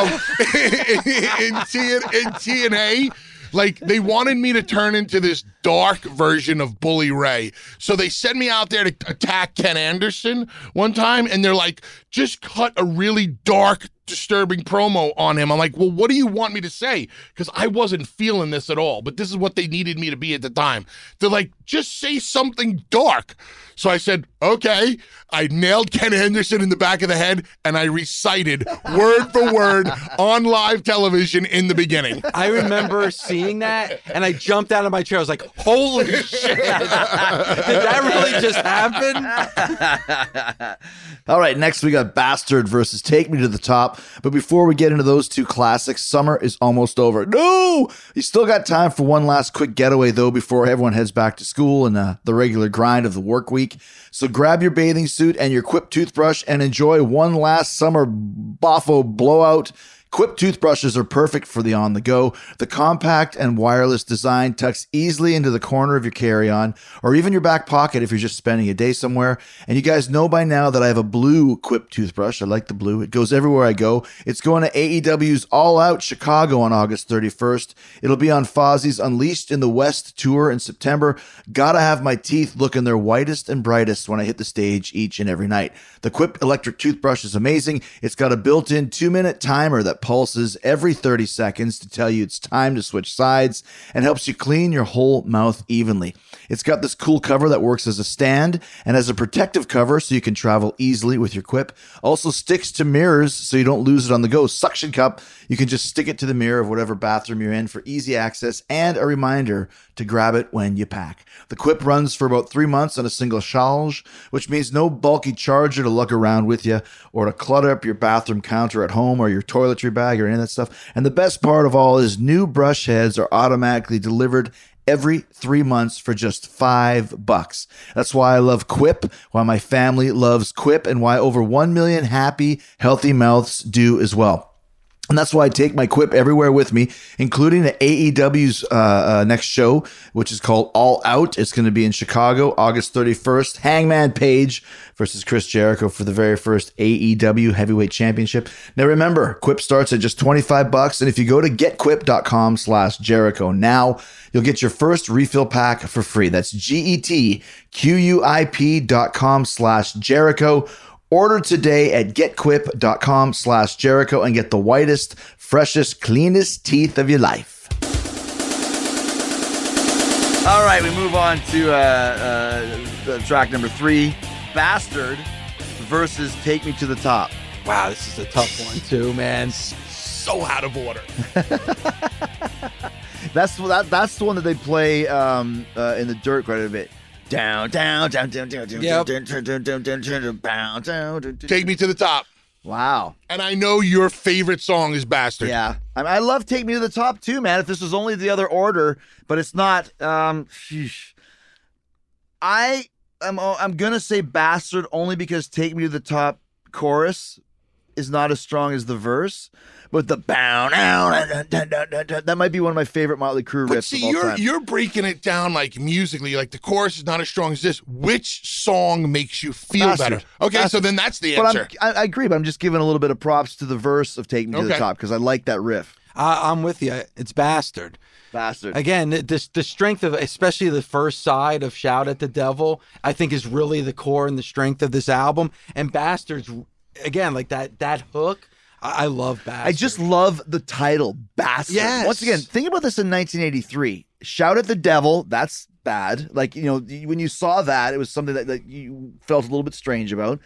In TNA, like, they wanted me to turn into this dark version of Bully Ray. So they sent me out there to attack Ken Anderson one time, and they're like, just cut a really dark, disturbing promo on him. I'm like, well, what do you want me to say? Because I wasn't feeling this at all, but this is what they needed me to be at the time. They're like, just say something dark. So I said, okay. I nailed Ken Anderson in the back of the head, and I recited word for word on live television In the Beginning. I remember seeing that, and I jumped out of my chair. I was like, holy shit. Did that really just happen? All right, next we got Bastard versus Take Me to the Top. But before we get into those two classics, summer is almost over. No! You still got time for one last quick getaway, though, before everyone heads back to school and the regular grind of the work week. So grab your bathing suit and your Quip toothbrush and enjoy one last summer boffo blowout. Quip toothbrushes are perfect for the on-the-go. The compact and wireless design tucks easily into the corner of your carry-on or even your back pocket if you're just spending a day somewhere. And you guys know by now that I have a blue Quip toothbrush. I like the blue. It goes everywhere I go. It's going to AEW's All Out Chicago on August 31st. It'll be on Fozzie's Unleashed in the West tour in September. Gotta have my teeth looking their whitest and brightest when I hit the stage each and every night. The Quip electric toothbrush is amazing. It's got a built-in 2-minute timer that pulses every 30 seconds to tell you it's time to switch sides and helps you clean your whole mouth evenly. It's got this cool cover that works as a stand and as a protective cover so you can travel easily with your Quip. Also sticks to mirrors so you don't lose it on the go. Suction cup, you can just stick it to the mirror of whatever bathroom you're in for easy access and a reminder to grab it when you pack. The Quip runs for about 3 months on a single charge, which means no bulky charger to lug around with you or to clutter up your bathroom counter at home or your toiletry bag or any of that stuff. And the best part of all is new brush heads are automatically delivered every 3 months for just $5. That's why I love Quip, why my family loves Quip, and why over 1 million happy, healthy mouths do as well. And that's why I take my Quip everywhere with me, including the AEW's next show, which is called All Out. It's going to be in Chicago, August 31st. Hangman Page versus Chris Jericho for the very first AEW Heavyweight Championship. Now remember, Quip starts at just $25. And if you go to getquip.com/Jericho now, you'll get your first refill pack for free. That's GETQUIP.com/Jericho. Order today at getquip.com/Jericho and get the whitest, freshest, cleanest teeth of your life. All right, we move on to track number 3, Bastard versus Take Me to the Top. Wow, this is a tough one too, man. So out of order. That's the one that they play in the dirt quite a bit. Down, down, down, down, down, down, Yep. down, down, down, down, down, down, down, down. Take Me to the Top. Wow. And I know your favorite song is Bastard. Yeah. I love Take Me to the Top too, man. If this was only the other order, but it's not. Sheesh. I'm gonna say Bastard only because Take Me to the Top chorus is not as strong as the verse. But the bow now, that might be one of my favorite Motley Crue But riffs see, of all time. you're breaking it down like musically, like the chorus is not as strong as this. Which song makes you feel Bastard. better? Okay, Bastard. so then that's the But answer. I agree, but I'm just giving a little bit of props to the verse of Take Me to the Okay. Top because I like that riff. I'm with you. It's Bastard. Bastard. Again, the strength of, especially the first side of Shout at the Devil, I think is really the core and the strength of this album. And Bastards, again, like that hook, I love Bastard. I just love the title, Bastard. Yes. Once again, think about this in 1983. Shout at the Devil, that's bad. Like, you know, when you saw that, it was something that you felt a little bit strange about.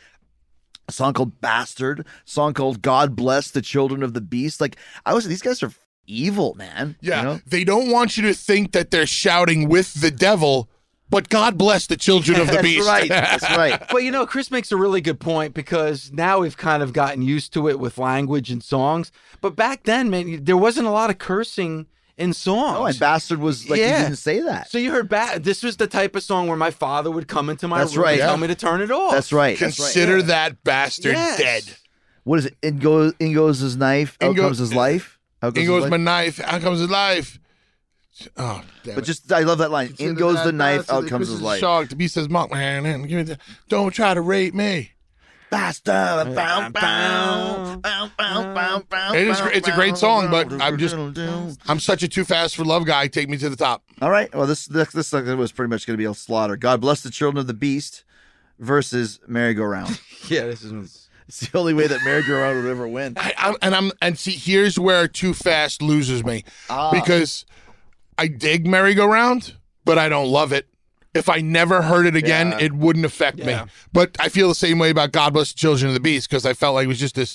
A song called Bastard, a song called God Bless the Children of the Beast. Like, these guys are evil, man. Yeah, You know? they don't want you to think that they're shouting with the devil, but God bless the children of the That's beast. right. That's right. But you know, Chris makes a really good point because now we've kind of gotten used to it with language and songs. But back then, man, there wasn't a lot of cursing in songs. Oh, and Bastard was like, Yeah. you didn't say that. So you heard this was the type of song where my father would come into my That's room right. and tell Yeah. me to turn it off. That's right. That's right. Consider that bastard Yes. dead. What is it? In goes his knife, out In go- comes his life. Out In his goes life. my knife, out comes his life. Oh, damn But it. just, I love that line. In Consider goes that the knife, bastard out that comes Chris his is life. Shark. The beast says, "Monk, man, give me don't try to rape me." Bastard. Bow, bow, bow, bow, bow, bow, It's a great song, but bow. I'm such a too fast for love guy. Take Me to the Top. All right. Well, this song was pretty much going to be a slaughter. God Bless the Children of the Beast versus Merry Go Round. Yeah, this is. It's the only way that Merry Go Round would ever win. And see, here's where Too Fast loses me Ah. because I dig Merry Go Round, but I don't love it. If I never heard it again, Yeah. it wouldn't affect me. Yeah. But I feel the same way about God Bless the Children of the Beast because I felt like it was just this.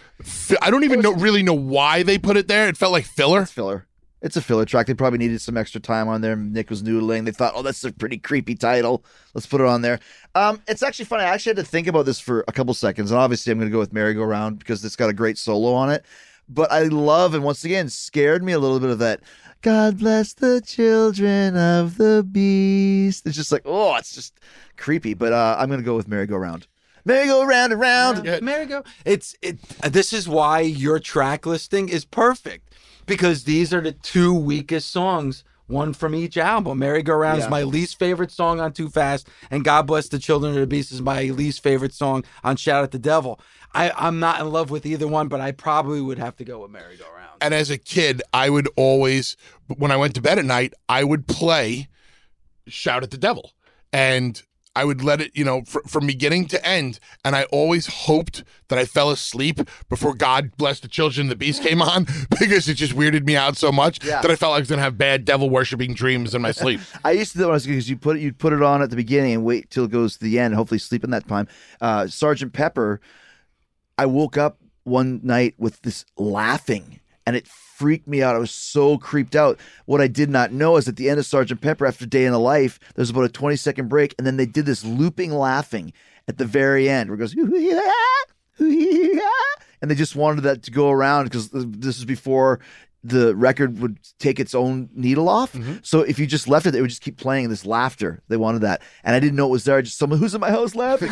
I don't even really know why they put it there. It felt like filler. It's filler. It's a filler track. They probably needed some extra time on there. Nick was noodling. They thought, oh, that's a pretty creepy title. Let's put it on there. It's actually funny. I actually had to think about this for a couple seconds. And obviously, I'm going to go with Merry Go Round because it's got a great solo on it. But I love, and once again, scared me a little bit of that. God bless the children of the beast. It's just like, oh, it's just creepy. But I'm going to go with Merry Go Round. Merry Go Round and Round. Yeah. Merry-go. This is why your track listing is perfect because these are the two weakest songs, one from each album. Merry-Go-Round is my least favorite song on Too Fast, and God Bless the Children of the Beast is my least favorite song on Shout at the Devil. I'm not in love with either one, but I probably would have to go with Merry-Go-Round. And as a kid, I would always, when I went to bed at night, I would play Shout at the Devil. And I would let it, from beginning to end. And I always hoped that I fell asleep before God Bless the Children of the Beast came on, because it just weirded me out so much that I felt like I was going to have bad devil worshipping dreams in my sleep. I used to do it because you'd put it on at the beginning and wait till it goes to the end and hopefully sleep in that time. Sergeant Pepper, I woke up one night with this laughing and it freaked me out. I was so creeped out. What I did not know is at the end of Sergeant Pepper, after Day in the Life, there's about a 20-second break, and then they did this looping laughing at the very end where it goes, and they just wanted that to go around because this is before the record would take its own needle off. Mm-hmm. So if you just left it, it would just keep playing this laughter. They wanted that. And I didn't know it was there. Just someone who's in my house laughing.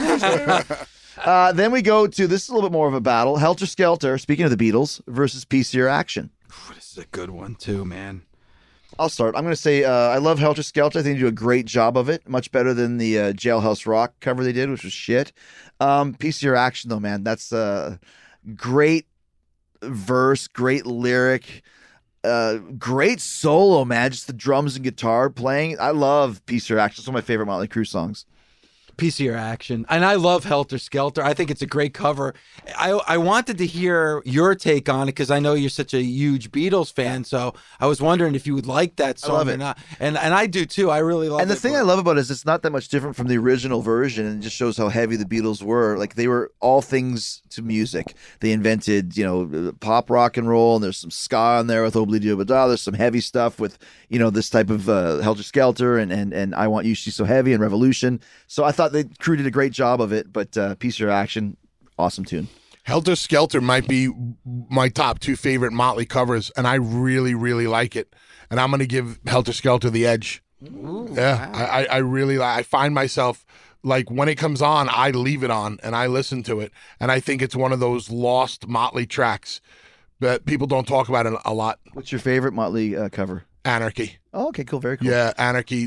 Then we go to, this is a little bit more of a battle. Helter Skelter, speaking of the Beatles, versus Piece Action. This is a good one too, man. I'll start. I'm going to say I love Helter Skelter. I think they do a great job of it. Much better than the Jailhouse Rock cover they did, which was shit. Piece Action, though, man. That's a great verse, great lyric, great solo, man. Just the drums and guitar playing. I love Piece Action. It's one of my favorite Motley Crue songs. Piece of Your Action. And I love Helter Skelter. I think it's a great cover. I wanted to hear your take on it because I know you're such a huge Beatles fan. So I was wondering if you would like that song I love or it. not. And I do too. I really love it. And the thing I love about it is it's not that much different from the original version, and it just shows how heavy the Beatles were. Like, they were all things to music. They invented, pop rock and roll, and there's some ska on there with Obli Doo Ba Da. There's some heavy stuff with, this type of Helter Skelter and I Want You, She's So Heavy, and Revolution. So I thought the crew did a great job of it, but Piece of Action, awesome tune. Helter Skelter might be my top two favorite Motley covers, and I really, really like it. And I'm going to give Helter Skelter the edge. Ooh, yeah, wow. I really I find myself, like, when it comes on, I leave it on and I listen to it. And I think it's one of those lost Motley tracks that people don't talk about it a lot. What's your favorite Motley cover? Anarchy. Oh, okay, cool, very cool. Yeah, Anarchy.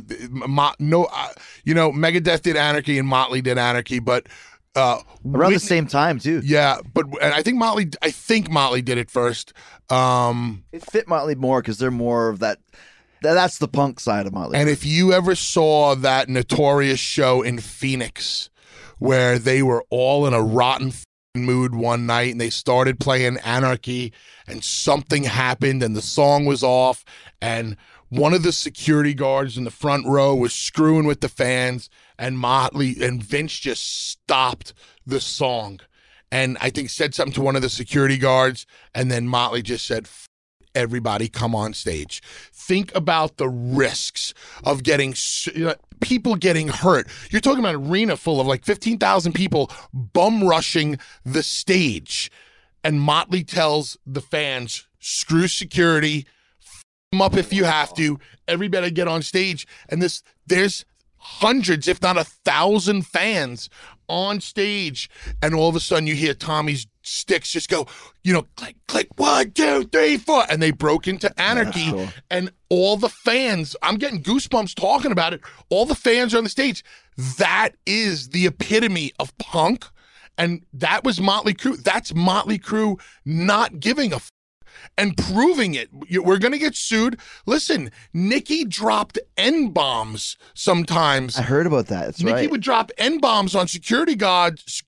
Megadeth did Anarchy and Motley did Anarchy, but around the same time too. Yeah, and I think Motley did it first. It fit Motley more because they're more of that. That's the punk side of Motley. And if you ever saw that Notorious show in Phoenix, where they were all in a rotten mood one night and they started playing Anarchy and something happened and the song was off and one of the security guards in the front row was screwing with the fans and Motley and Vince just stopped the song and I think said something to one of the security guards and then Motley just said, everybody come on stage. Think about the risks of getting people getting hurt. You're talking about an arena full of like 15,000 people bum rushing the stage. And Motley tells the fans, screw security, f them up if you have to, everybody get on stage. And there's hundreds, if not 1,000 fans on stage. And all of a sudden you hear Tommy's sticks just go, click, click, 1, 2, 3, 4. And they broke into Anarchy. Yeah, cool. And all the fans, I'm getting goosebumps talking about it. All the fans are on the stage. That is the epitome of punk. And that was Motley Crue. That's Motley Crue not giving a and proving it. We're going to get sued. Listen, Nikki dropped N-bombs sometimes. I heard about that. That's Nikki right. would drop N-bombs on security guards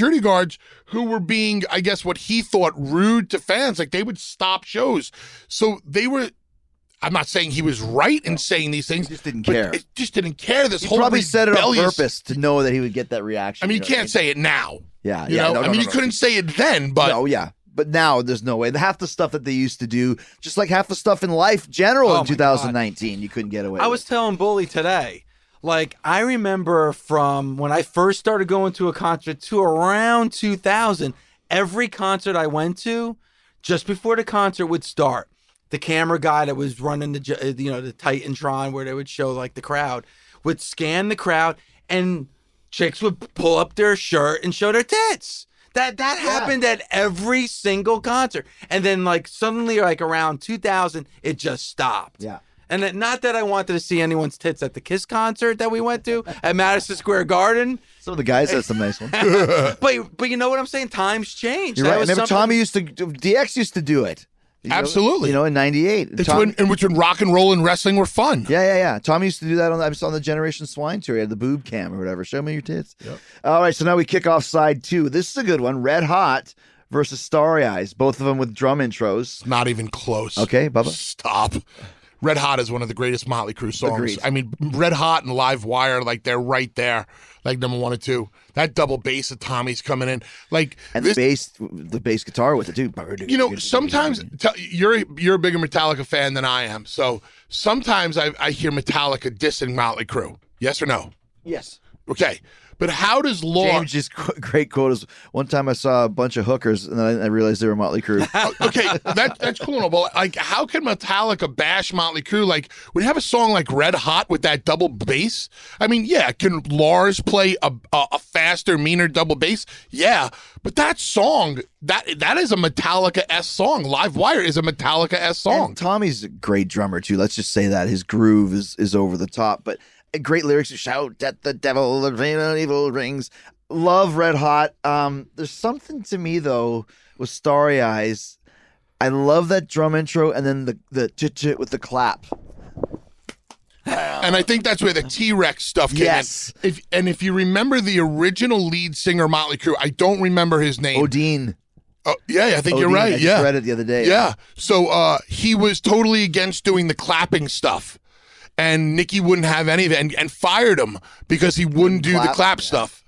who were being, I guess, what he thought rude to fans. Like, they would stop shows. So they were, I'm not saying he was right in saying these things. He just didn't care. It just didn't care. This He whole probably said it on rebellious- purpose to know that he would get that reaction. I mean, you can't say it now. Yeah, You yeah. know? No, I no, mean, no, you no. couldn't say it then, but No, yeah. But now there's no way. Half the stuff that they used to do, just like half the stuff in life general Oh, in my 2019, you couldn't get away I with. was telling Bully today, like, I remember from when I first started going to a concert to around 2000, every concert I went to, just before the concert would start, the camera guy that was running the Titantron where they would show like the crowd would scan the crowd and chicks would pull up their shirt and show their tits. That happened at every single concert. And then like suddenly like around 2000, it just stopped. Yeah. And not that I wanted to see anyone's tits at the Kiss concert that we went to at Madison Square Garden. Some of the guys had some nice ones. But you know what I'm saying? Times change. You're That right. was Remember something- DX used to do it. Absolutely. In '98. It's when rock and roll and wrestling were fun. Yeah. Tommy used to do that I saw on the Generation Swine tour. He had the boob cam or whatever. Show me your tits. Yep. All right, so now we kick off side 2. This is a good one. Red Hot versus Starry Eyes. Both of them with drum intros. Not even close. Okay, Bubba. Stop. Red Hot is one of the greatest Motley Crue songs. Agreed. I mean, Red Hot and Live Wire, like they're right there, like number 1 and 2. That double bass of Tommy's coming in, like and the bass guitar with it too. Sometimes you're a bigger Metallica fan than I am, so sometimes I hear Metallica dissing Motley Crue. Yes or no? Yes. Okay. But how does Lars... James' great quote is, one time I saw a bunch of hookers, and then I realized they were Motley Crue. Okay, that's cool. But like, how can Metallica bash Motley Crue? Like, when you have a song like Red Hot with that double bass, I mean, yeah, can Lars play a faster, meaner double bass? Yeah, but that song, that is a Metallica-esque song. Live Wire is a Metallica-esque song. And Tommy's a great drummer, too. Let's just say that. His groove is over the top, but... Great lyrics. Shout at the devil, the rain of evil rings. Love Red Hot. There's something to me though with Starry Eyes. I love that drum intro and then the chit with the clap. And I think that's where the T-Rex stuff came in. If you remember the original lead singer Motley Crue, I don't remember his name. Odin. Oh, yeah, I think you're right. I just read it the other day. Yeah. So he was totally against doing the clapping stuff. And Nicky wouldn't have any of it and fired him because he wouldn't do the clap stuff.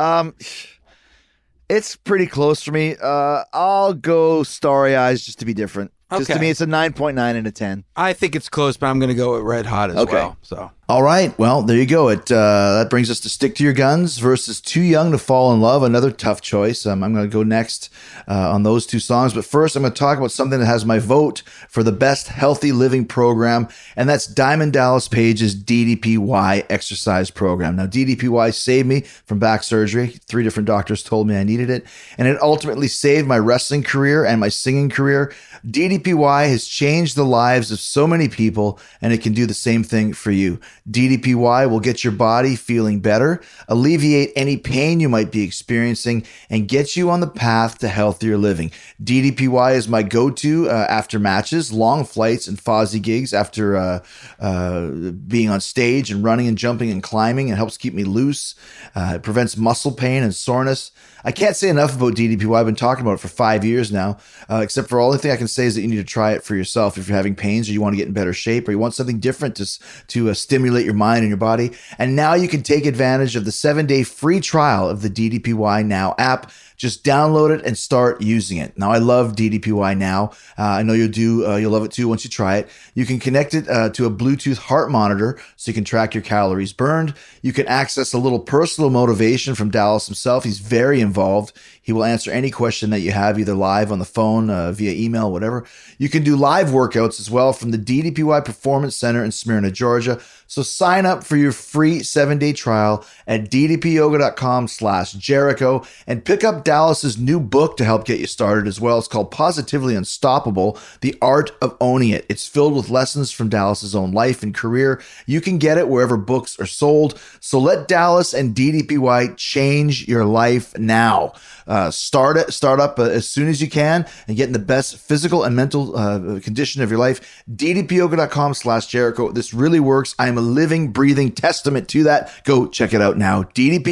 It's pretty close for me. I'll go Starry Eyes just to be different. Just to me, it's a 9.9 out of 10. I think it's close, but I'm going to go with Red Hot as well. So. All right. Well, there you go. That brings us to Stick to Your Guns versus Too Young to Fall in Love. Another tough choice. I'm going to go next on those two songs. But first, I'm going to talk about something that has my vote for the best healthy living program, and that's Diamond Dallas Page's DDPY exercise program. Now, DDPY saved me from back surgery. 3 different doctors told me I needed it, and it ultimately saved my wrestling career and my singing career. DDPY has changed the lives of so many people, and it can do the same thing for you. DDPY will get your body feeling better, alleviate any pain you might be experiencing, and get you on the path to healthier living. DDPY is my go-to after matches, long flights, and Fozzy gigs after being on stage and running and jumping and climbing. It helps keep me loose. It prevents muscle pain and soreness. I can't say enough about DDPY. I've been talking about it for 5 years now, except for the only thing I can say is that you need to try it for yourself if you're having pains or you want to get in better shape or you want something different to stimulate your mind and your body. And now you can take advantage of the 7-day free trial of the DDPY Now app. Just download it and start using it. Now, I love DDPY Now. I know you'll love it too once you try it. You can connect it to a Bluetooth heart monitor so you can track your calories burned. You can access a little personal motivation from Dallas himself. He's very involved. He will answer any question that you have, either live on the phone, via email, whatever. You can do live workouts as well from the DDPY Performance Center in Smyrna, Georgia. So sign up for your free 7-day trial at ddpyoga.com/Jericho and pick up Dallas's new book to help get you started as well. It's called Positively Unstoppable, The Art of Owning It. It's filled with lessons from Dallas's own life and career. You can get it wherever books are sold. So let Dallas and DDPY change your life now. Start up as soon as you can and get in the best physical and mental condition of your life. ddpyoga.com/Jericho. This really works. I am a living, breathing testament to that. Go check it out now.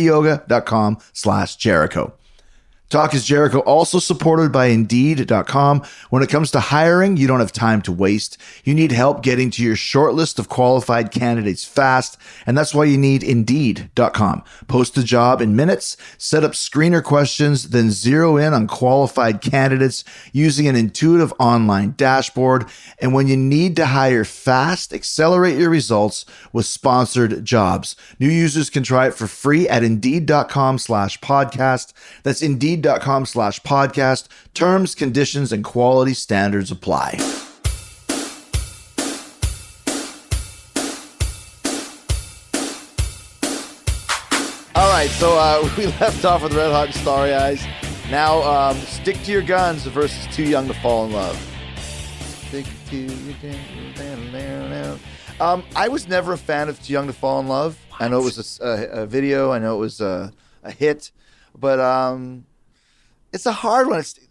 ddpyoga.com/Jericho. Talk is Jericho, also supported by Indeed.com. When it comes to hiring, you don't have time to waste. You need help getting to your short list of qualified candidates fast, and that's why you need Indeed.com. Post a job in minutes, set up screener questions, then zero in on qualified candidates using an intuitive online dashboard. And when you need to hire fast, accelerate your results with sponsored jobs. New users can try it for free at Indeed.com/podcast. That's Indeed.com/podcast. Terms, conditions, and quality standards apply. All right, so we left off with Red Hot and Starry Eyes. Now, Stick to Your Guns versus Too Young to Fall in Love. Stick to your guns. I was never a fan of Too Young to Fall in Love. What? I know it was a video. I know it was a hit. But it's a hard one.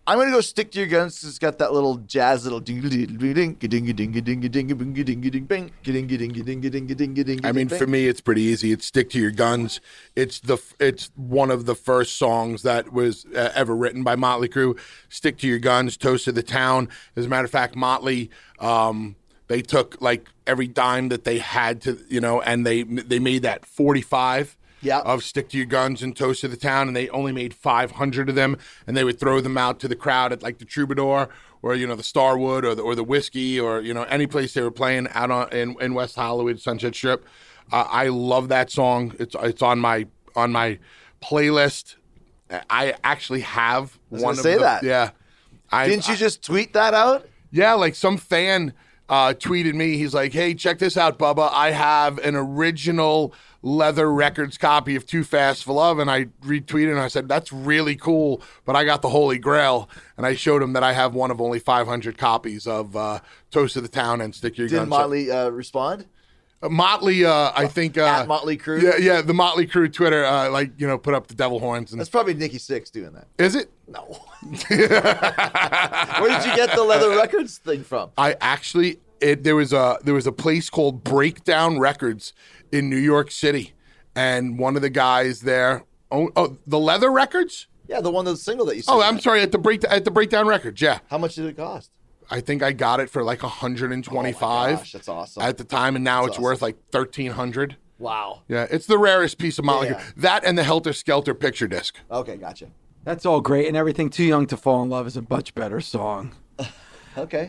I'm gonna go Stick to Your Guns 'cause it's got that little jazz, little ding ding ding ding ding ding ding ding ding ding ding ding bing ding ding ding ding ding ding. I mean, for me, it's pretty easy. It's Stick to Your Guns. It's one of the first songs that was ever written by Motley Crue. Stick to Your Guns, Toast of the Town. As a matter of fact, Motley, they took like every dime that they had to, and they made that 45. Yeah. Of Stick to Your Guns and Toast of the Town, and they only made 500 of them, and they would throw them out to the crowd at like the Troubadour or the Starwood or the Whiskey or any place they were playing out in West Hollywood, Sunset Strip. I love that song. It's on my playlist. I actually have one. Say that. Yeah. Didn't you just tweet that out? Yeah, like some fan tweeted me. He's like, "Hey, check this out, Bubba. I have an original Leather Records copy of Too Fast for Love," and I retweeted and I said, "That's really cool, but I got the Holy Grail," and I showed him that I have one of only 500 copies of Toast of the Town and Stick to Your Guns. Did Motley respond? Motley, I think At Motley Crue. Yeah, the Motley Crue Twitter, put up the devil horns. And That's probably Nikki Sixx doing that. is it? No. Where did you get the Leather Records thing from? I actually, there was a place called Breakdown Records in New York City, and one of the guys there, the Leather Records. Yeah, the single that you said. Oh, I'm sorry, at the Breakdown Records. Yeah, How much did it cost? I think I got it for like 125. Oh my gosh, that's awesome. At the time, and now it's awesome. worth like 1,300. Wow. Yeah, it's the rarest piece of Motley Yeah. Crue. That and the Helter Skelter picture disc. Okay, gotcha. That's all great and everything. Too Young to Fall in Love is a much better song. Okay.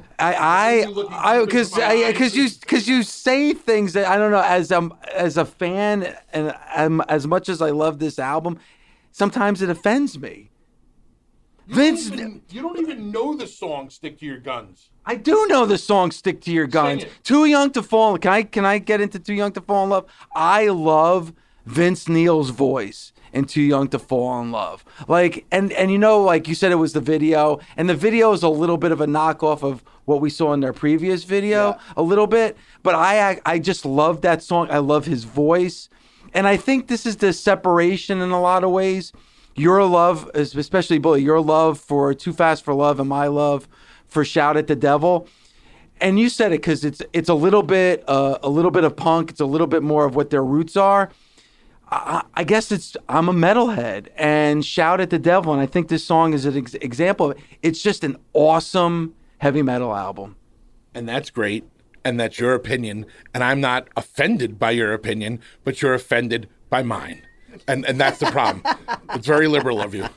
Because you say things that I don't know, as a fan and as much as I love this album, sometimes it offends me. Vince, You don't even know the song "Stick to Your Guns." I do know the song "Stick to Your Guns." Sing it. Too Young to Fall. Can I get into Too Young to Fall in Love? I love Vince Neil's voice in Too Young to Fall in Love. Like like you said, it was the video, and the video is a little bit of a knockoff of what we saw in their previous video, a little bit. But I just love that song. I love his voice, and I think this is the separation in a lot of ways. Your love, especially Bully, your love for Too Fast for Love and my love for Shout at the Devil. And you said it because it's a little bit of punk. It's a little bit more of what their roots are. I guess I'm a metalhead, and Shout at the Devil, and I think this song is an example of it. It's just an awesome heavy metal album. And that's great, and that's your opinion, and I'm not offended by your opinion, but you're offended by mine. And that's the problem. It's very liberal of you.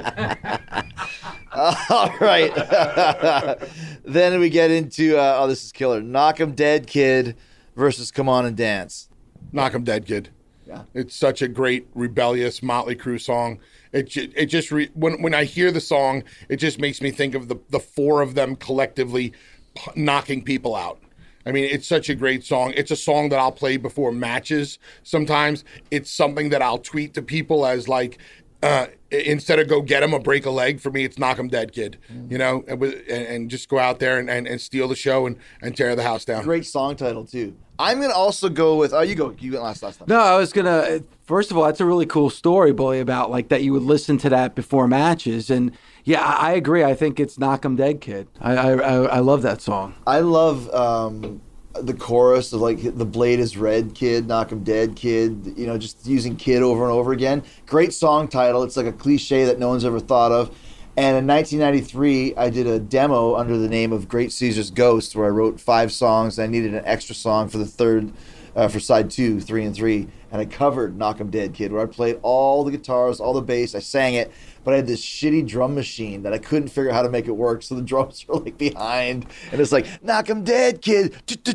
All right. Then we get into, this is killer. Knock 'em Dead Kid versus Come On and Dance. Knock 'em Dead, Kid. Yeah. It's such a great, rebellious Motley Crue song. When I hear the song, it just makes me think of the four of them collectively knocking people out. I mean, it's such a great song. It's a song that I'll play before matches sometimes. It's something that I'll tweet to people as like, instead of go get him or break a leg, for me, it's Knock 'em Dead, Kid. And just go out there and steal the show and tear the house down. Great song title, too. I'm going to also go with, you go. You went last time. No, I was gonna. First of all, that's a really cool story, Bully, about like that you would listen to that before matches, and yeah, I agree. I think it's Knock 'em Dead, Kid. I love that song. I love the chorus of like the blade is red, kid, knock 'em dead, kid. Just using kid over and over again. Great song title. It's like a cliche that no one's ever thought of. And in 1993, I did a demo under the name of Great Caesar's Ghost, where I wrote 5 songs. I needed an extra song for the third, for side 2, 3, and 3. And I covered Knock 'em Dead, Kid, where I played all the guitars, all the bass. I sang it, but I had this shitty drum machine that I couldn't figure out how to make it work. So the drums are like behind, and it's like, knock 'em dead, kid.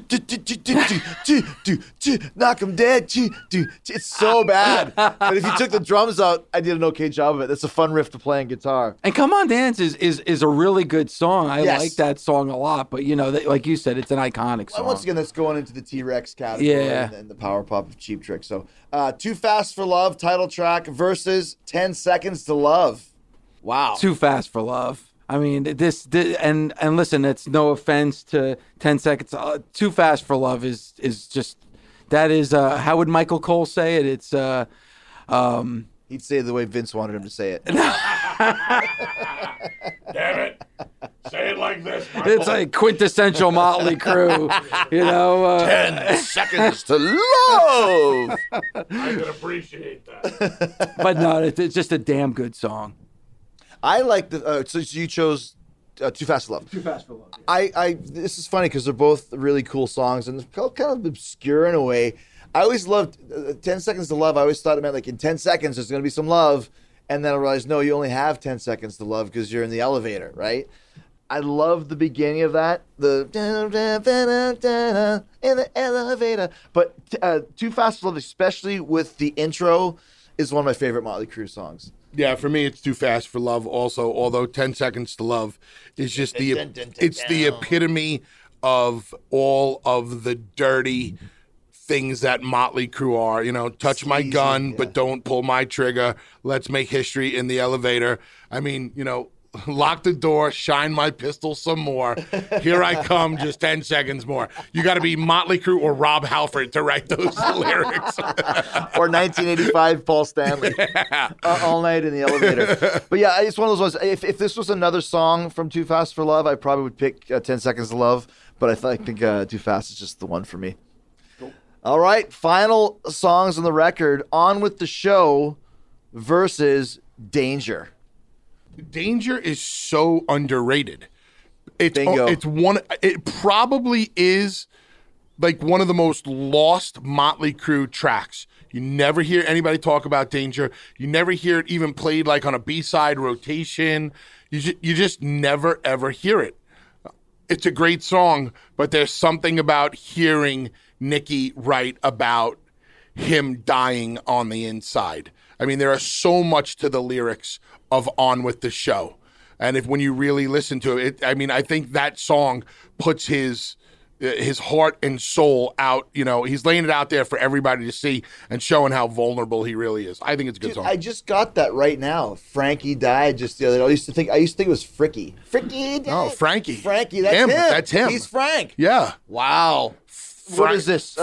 Knock 'em dead. It's so bad. But if you took the drums out, I did an okay job of it. That's a fun riff to play on guitar. And Come On Dance is a really good song. I Yes. like that song a lot. But like you said, it's an iconic song. Once again, that's going into the T-Rex category and the power pop of Cheap Trick. So Too Fast for Love, title track, versus 10 Seconds to Love. Wow. Too Fast for Love. I mean, this and listen, it's no offense to 10 Seconds. Too Fast for Love is just, that is, how would Michael Cole say it? It's, he'd say it the way Vince wanted him to say it. Damn it. Say it like this, Michael. It's like quintessential Motley Crue, you know. 10 seconds to love. I can appreciate that. But no, it's just a damn good song. I like the. So you chose Too Fast for Love. Too Fast for Love. This is funny because they're both really cool songs and they're kind of obscure in a way. I always loved 10 Seconds to Love. I always thought it meant like in 10 seconds there's going to be some love. And then I realized, no, you only have 10 seconds to love because you're in the elevator, right? I love the beginning of that. The in the elevator. But Too Fast for Love, especially with the intro, is one of my favorite Motley Crue songs. Yeah, for me, it's Too Fast for Love also, although 10 Seconds to Love is just it's the epitome of all of the dirty things that Motley Crue are. You know, touch my gun, but don't pull my trigger. Let's make history in the elevator. I mean, you know, lock the door, shine my pistol some more. Here I come, just 10 seconds more. You got to be Motley Crue or Rob Halford to write those lyrics. Or 1985 Paul Stanley. All night in the elevator. But yeah, it's one of those ones. If this was another song from Too Fast for Love, I probably would pick 10 Seconds to Love. But I think Too Fast is just the one for me. Cool. All right, final songs on the record. On With the Show versus Danger. Danger is so underrated. Bingo. It probably is like one of the most lost Motley Crue tracks. You never hear anybody talk about Danger. You never hear it even played like on a B-side rotation. You just never ever hear it. It's a great song, but there's something about hearing Nicky write about him dying on the inside. I mean, there is so much to the lyrics of On With the Show. And when you really listen to it, I mean, I think that song puts his heart and soul out. You know, he's laying it out there for everybody to see and showing how vulnerable he really is. I think it's a good song. I just got that right now. Frankie died just the other day. I used to think it was Fricky. Fricky died. Oh, Frankie. Frankie, that's him. That's him. He's Frank. Yeah. Wow. What is this?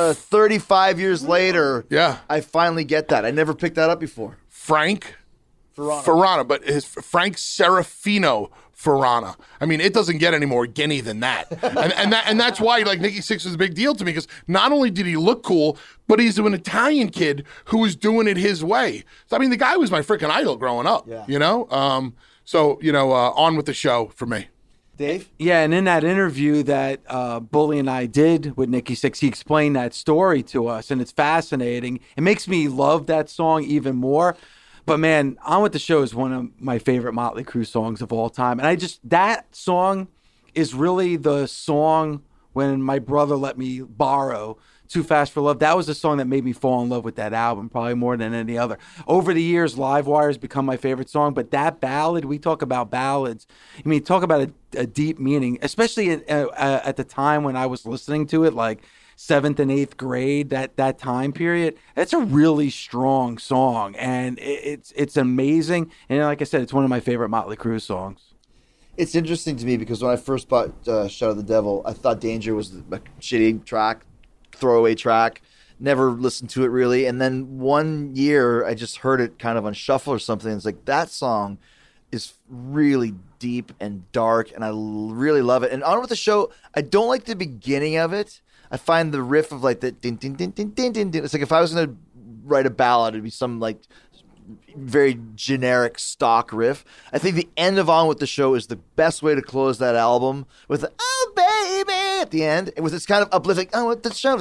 35 years later, yeah, I finally get that. I never picked that up before. Frank Farana, but his Frank Serafino Farana. I mean, it doesn't get any more Guinea than that. and that's why like Nicky Sixx was a big deal to me, because not only did he look cool, but he's an Italian kid who was doing it his way. So I mean, the guy was my freaking idol growing up. Yeah. You know? So you know, On With the Show for me. Dave? Yeah, and in that interview that Bully and I did with Nicky Sixx, he explained that story to us, and it's fascinating. It makes me love that song even more. But man, On With the Show is one of my favorite Motley Crue songs of all time. And that song is really the song when my brother let me borrow Too Fast for Love. That was the song that made me fall in love with that album, probably more than any other. Over the years, Livewire has become my favorite song, but that ballad, we talk about ballads. I mean, talk about a deep meaning, especially at the time when I was listening to it, like 7th and 8th grade, that time period. It's a really strong song, and it's amazing. And like I said, it's one of my favorite Motley Crue songs. It's interesting to me because when I first bought Shout of the Devil, I thought Danger was a shitty track, throwaway track. Never listened to it really. And then one year I just heard it kind of on shuffle or something. It's like, that song is really deep and dark, and I really love it. And On With the Show, I don't like the beginning of it. I find the riff of like the din din din din din din din. It's like if I was gonna write a ballad, it'd be some like very generic stock riff. I think the end of On With the Show is the best way to close that album with the, oh baby at the end, and with this kind of uplifting On With the Show.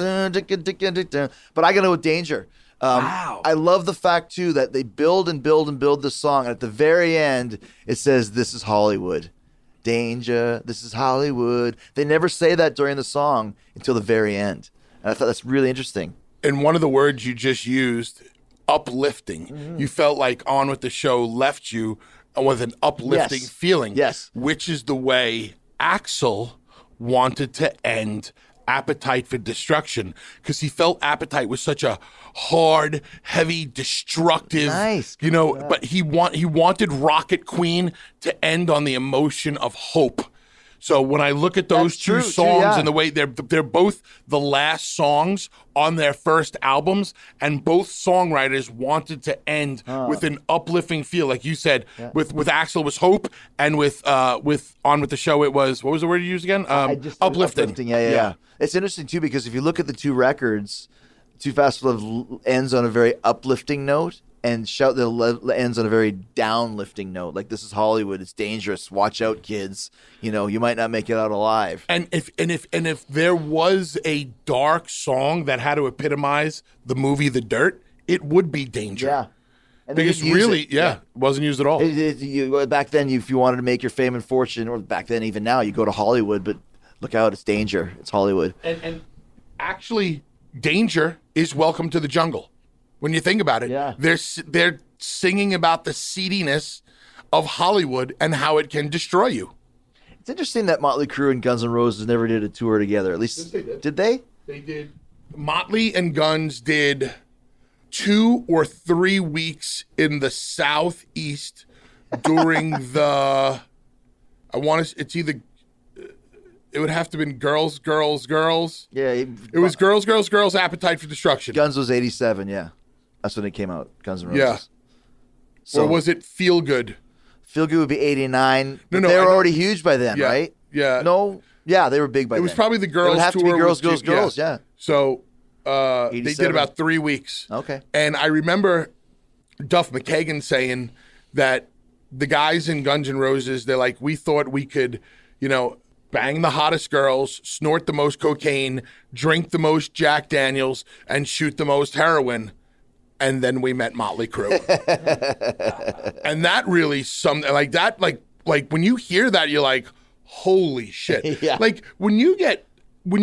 But I gotta go with Danger. Wow. I love the fact too that they build and build and build this song, and at the very end it says, "This is Hollywood." Danger, this is Hollywood. They never say that during the song until the very end. And I thought that's really interesting. And one of the words you just used, uplifting. Mm-hmm. You felt like On With the Show left you with an uplifting feeling. Yes. Which is the way Axl wanted to end Appetite for Destruction, because he felt Appetite was such a hard, heavy, destructive, nice. You know, but he wanted Rocket Queen to end on the emotion of hope. So when I look at those That's two true, songs yeah. and the way they're both the last songs on their first albums, and both songwriters wanted to end with an uplifting feel, like you said. With Axl was hope, and with On With the Show it was, what was the word you used again? Uplifting. Yeah. It's interesting too because if you look at the two records, Too Fast for Love ends on a very uplifting note, and Shout that ends on a very downlifting note. Like, this is Hollywood. It's dangerous. Watch out, kids. You know, you might not make it out alive. And if there was a dark song that had to epitomize the movie The Dirt, it would be Danger. Yeah. And they Because didn't use really, it. it wasn't used at all. Back then, if you wanted to make your fame and fortune, or back then, even now, you go to Hollywood, but look out, it's danger. It's Hollywood. And actually, Danger is Welcome to the Jungle. When you think about it, Yeah. they're singing about the seediness of Hollywood and how it can destroy you. It's interesting that Motley Crue and Guns N' Roses never did a tour together. At least, Yes, they did. Did they? They did. Motley and Guns did 2 or 3 weeks in the Southeast during the. It's either. It would have to have been Girls, Girls, Girls. Yeah. It was Girls, Girls, Girls, Appetite for Destruction. Guns was 87, yeah. That's when it came out, Guns N' Roses. Yeah. So Or was it Feel Good? Feel Good would be 89. No, They I were know- already huge by then, Yeah, right? yeah. No. Yeah, they were big by then. It was probably the It Girls would have to tour be Girls, with Girls, Jim- Girls, yeah. So they did 87. about 3 weeks. Okay. And I remember Duff McKagan saying that the guys in Guns N' Roses, they're like, we thought we could, bang the hottest girls, snort the most cocaine, drink the most Jack Daniels, and shoot the most heroin. And then we met Motley Crue. And that really like that, like when you hear that, you're like, holy shit. Yeah. Like when you get to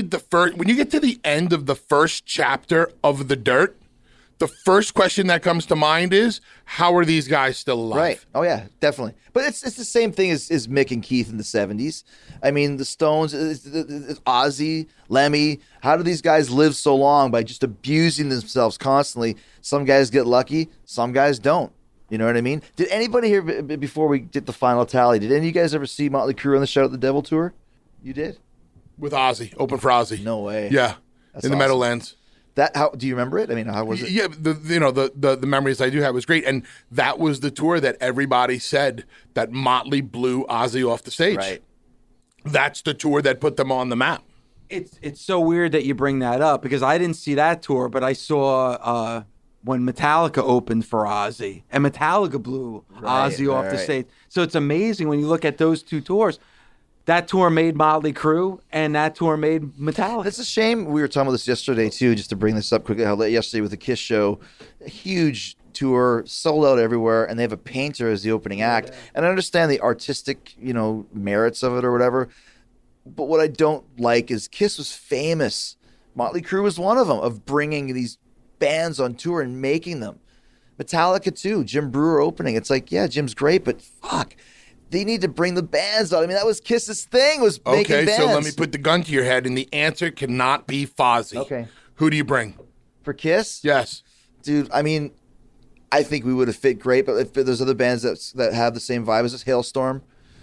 the end of the first chapter of The Dirt, the first question that comes to mind is, how are these guys still alive? Right. Oh, yeah, definitely. But it's the same thing as Mick and Keith in the 70s. I mean, the Stones, it's Ozzy, Lemmy. How do these guys live so long? By just abusing themselves constantly. Some guys get lucky, some guys don't. You know what I mean? Did anybody here, before we did the final tally, did any of you guys ever see Motley Crue on the Shout at the Devil tour? You did? With Ozzy, open for Ozzy. No way. Yeah, That's in the awesome. Meadowlands. How do you remember it? I mean, how was it? Yeah, the memories I do have was great, and that was the tour that everybody said that Motley blew Ozzy off the stage. Right. That's the tour that put them on the map. It's so weird that you bring that up because I didn't see that tour, but I saw when Metallica opened for Ozzy, and Metallica blew Ozzy off the right. stage. So it's amazing when you look at those two tours. That tour made Motley Crue, and that tour made Metallica. It's a shame. We were talking about this yesterday too, just to bring this up quickly. How yesterday with the Kiss show, a huge tour, sold out everywhere, and they have a painter as the opening act. And I understand the artistic, merits of it or whatever. But what I don't like is Kiss was famous. Motley Crue was one of them, of bringing these bands on tour and making them. Metallica too, Jim Brewer opening. It's like, yeah, Jim's great, but fuck. They need to bring the bands out. I mean, that was Kiss's thing, was making bands. Okay, so let me put the gun to your head, and the answer cannot be Fozzy. Okay. Who do you bring? For Kiss? Yes. Dude, I mean, I think we would have fit great, but if there's other bands that have the same vibe as this, Hailstorm.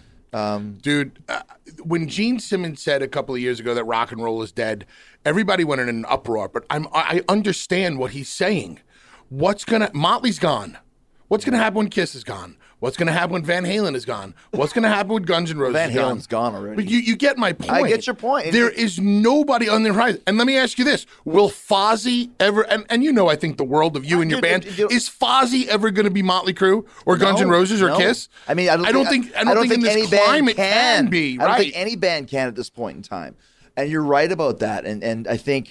Dude, when Gene Simmons said a couple of years ago that rock and roll is dead, everybody went in an uproar, but I understand what he's saying. Motley's gone. What's going to happen when Kiss is gone? What's going to happen when Van Halen is gone? What's going to happen when Guns N' Roses Van is gone? Halen's gone already. But you get my point. I get your point. There is nobody on the horizon. And let me ask you this. Will Fozzy ever, and I think the world of you and your band, is Fozzy ever going to be Motley Crue or Guns N' Roses or No. Kiss? I mean, I don't think in this any climate band can be, I don't right? think any band can at this point in time. And you're right about that. And I think,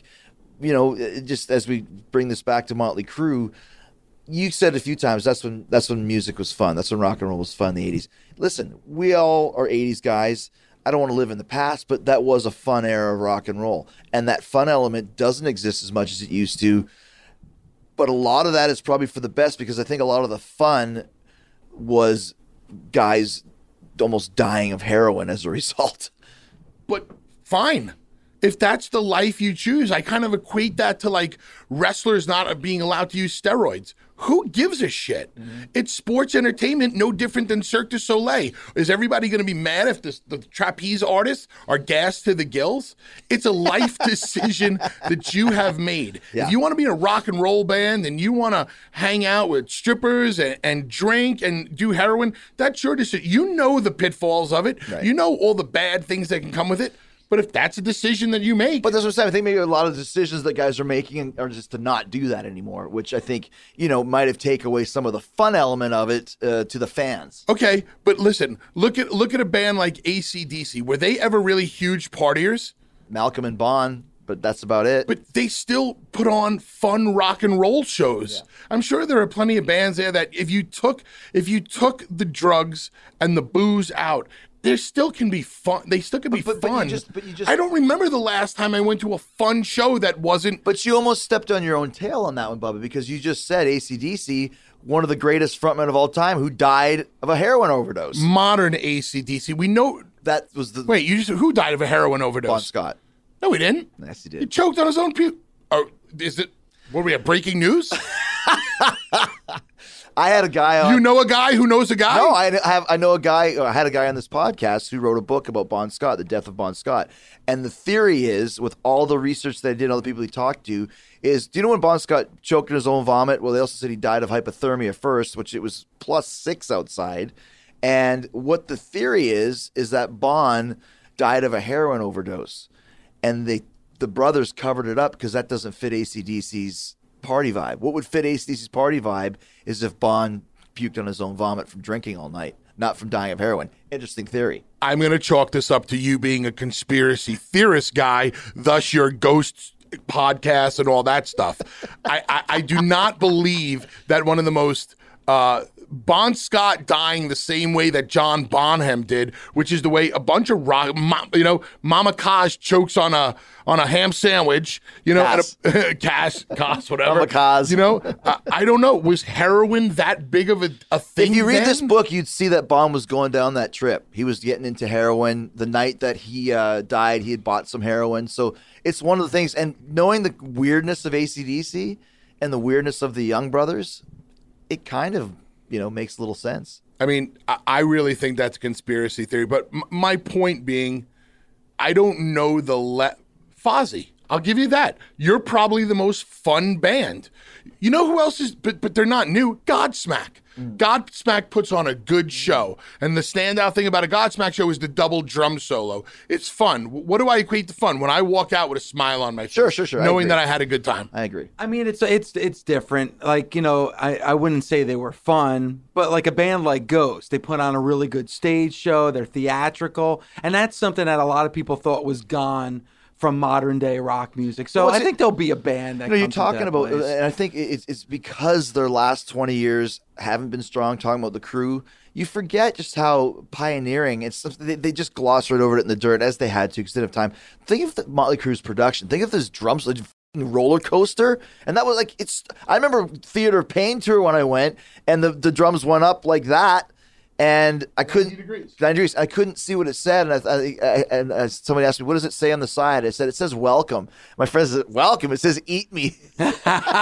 just as we bring this back to Motley Crue, you said a few times that's when music was fun. That's when rock and roll was fun in the 80s. Listen, we all are 80s guys. I don't want to live in the past, but that was a fun era of rock and roll. And that fun element doesn't exist as much as it used to. But a lot of that is probably for the best, because I think a lot of the fun was guys almost dying of heroin as a result. But fine. If that's the life you choose, I kind of equate that to like wrestlers not being allowed to use steroids. Who gives a shit? It's sports entertainment, no different than Cirque du Soleil. Is everybody going to be mad if the trapeze artists are gassed to the gills? It's a life decision that you have made. Yeah. If you want to be in a rock and roll band and you want to hang out with strippers and drink and do heroin, that's your decision. You know the pitfalls of it. Right. You know all the bad things that can come with it. But if that's a decision that you make, But that's what I'm saying. I think maybe a lot of decisions that guys are making are just to not do that anymore, which I think, might have taken away some of the fun element of it to the fans. okay. But listen, look at a band like AC/DC. Were they ever really huge partiers? Malcolm and Bon, but that's about it. But they still put on fun rock and roll shows. I'm sure there are plenty of bands there that if you took the drugs and the booze out, there still can be fun. They still can be But fun. you just- I don't remember the last time I went to a fun show that wasn't. But you almost stepped on your own tail on that one, Bubba, because you just said AC/DC, one of the greatest frontmen of all time, who died of a heroin overdose. Modern AC/DC. We know. That was the Wait, who died of a heroin overdose? Bon Scott. No, he didn't. Yes, he He did. choked on his own puke. Oh, is it? What, we have breaking news? I had a guy on. You know a guy who knows a guy? No, I know a guy. I had a guy on this podcast who wrote a book about Bon Scott, the death of Bon Scott, and the theory is, with all the research that I did, all the people he talked to, is do you know when Bon Scott choked in his own vomit? Well, they also said he died of hypothermia first, which it was +6 outside, and what the theory is that Bon died of a heroin overdose, and the brothers covered it up because that doesn't fit AC/DC's party vibe. What would fit AC/DC's party vibe is if Bon puked on his own vomit from drinking all night, not from dying of heroin. Interesting theory. I'm going to chalk this up to you being a conspiracy theorist guy, thus your ghost podcast and all that stuff. I do not believe that one of the most Bon Scott dying the same way that John Bonham did, which is the way a bunch of rock, Mama Kaz chokes on a ham sandwich, Kaz. and Kaz, whatever. Mama Kaz. I don't know. Was heroin that big of a thing? If you read then? this book, you'd see that Bon was going down that trip. He was getting into heroin. The night that he died, he had bought some heroin. So it's one of the things. And knowing the weirdness of AC/DC and the weirdness of the Young Brothers, it kind of, makes little sense. I mean, I really think that's a conspiracy theory. But my point being, I don't know Fozzy. I'll give you that. You're probably the most fun band. You know who else is, but they're not new? Godsmack. Godsmack puts on a good show. And the standout thing about a Godsmack show is the double drum solo. It's fun. What do I equate to fun? When I walk out with a smile on my face. Sure. I Knowing agree. that I had a good time. I agree. I mean, it's different. Like, I wouldn't say they were fun, but like a band like Ghost, they put on a really good stage show. They're theatrical. And that's something that a lot of people thought was gone from modern day rock music. So Well, I think there'll be a band that you're comes into talking that about, place. and I think it's because their last 20 years haven't been strong. Talking about the crew, you forget just how pioneering. It's they just gloss right over it in the dirt as they had to because they didn't have time. Think of the Motley Crue's production. Think of this drums like roller coaster, and that was like it's. I remember Theater of Pain tour when I went, and the drums went up like that. And I couldn't. 90 degrees. I couldn't see what it said, and somebody asked me, "What does it say on the side?" I said, "It says welcome." My friend said, "Welcome." It says, "Eat me." But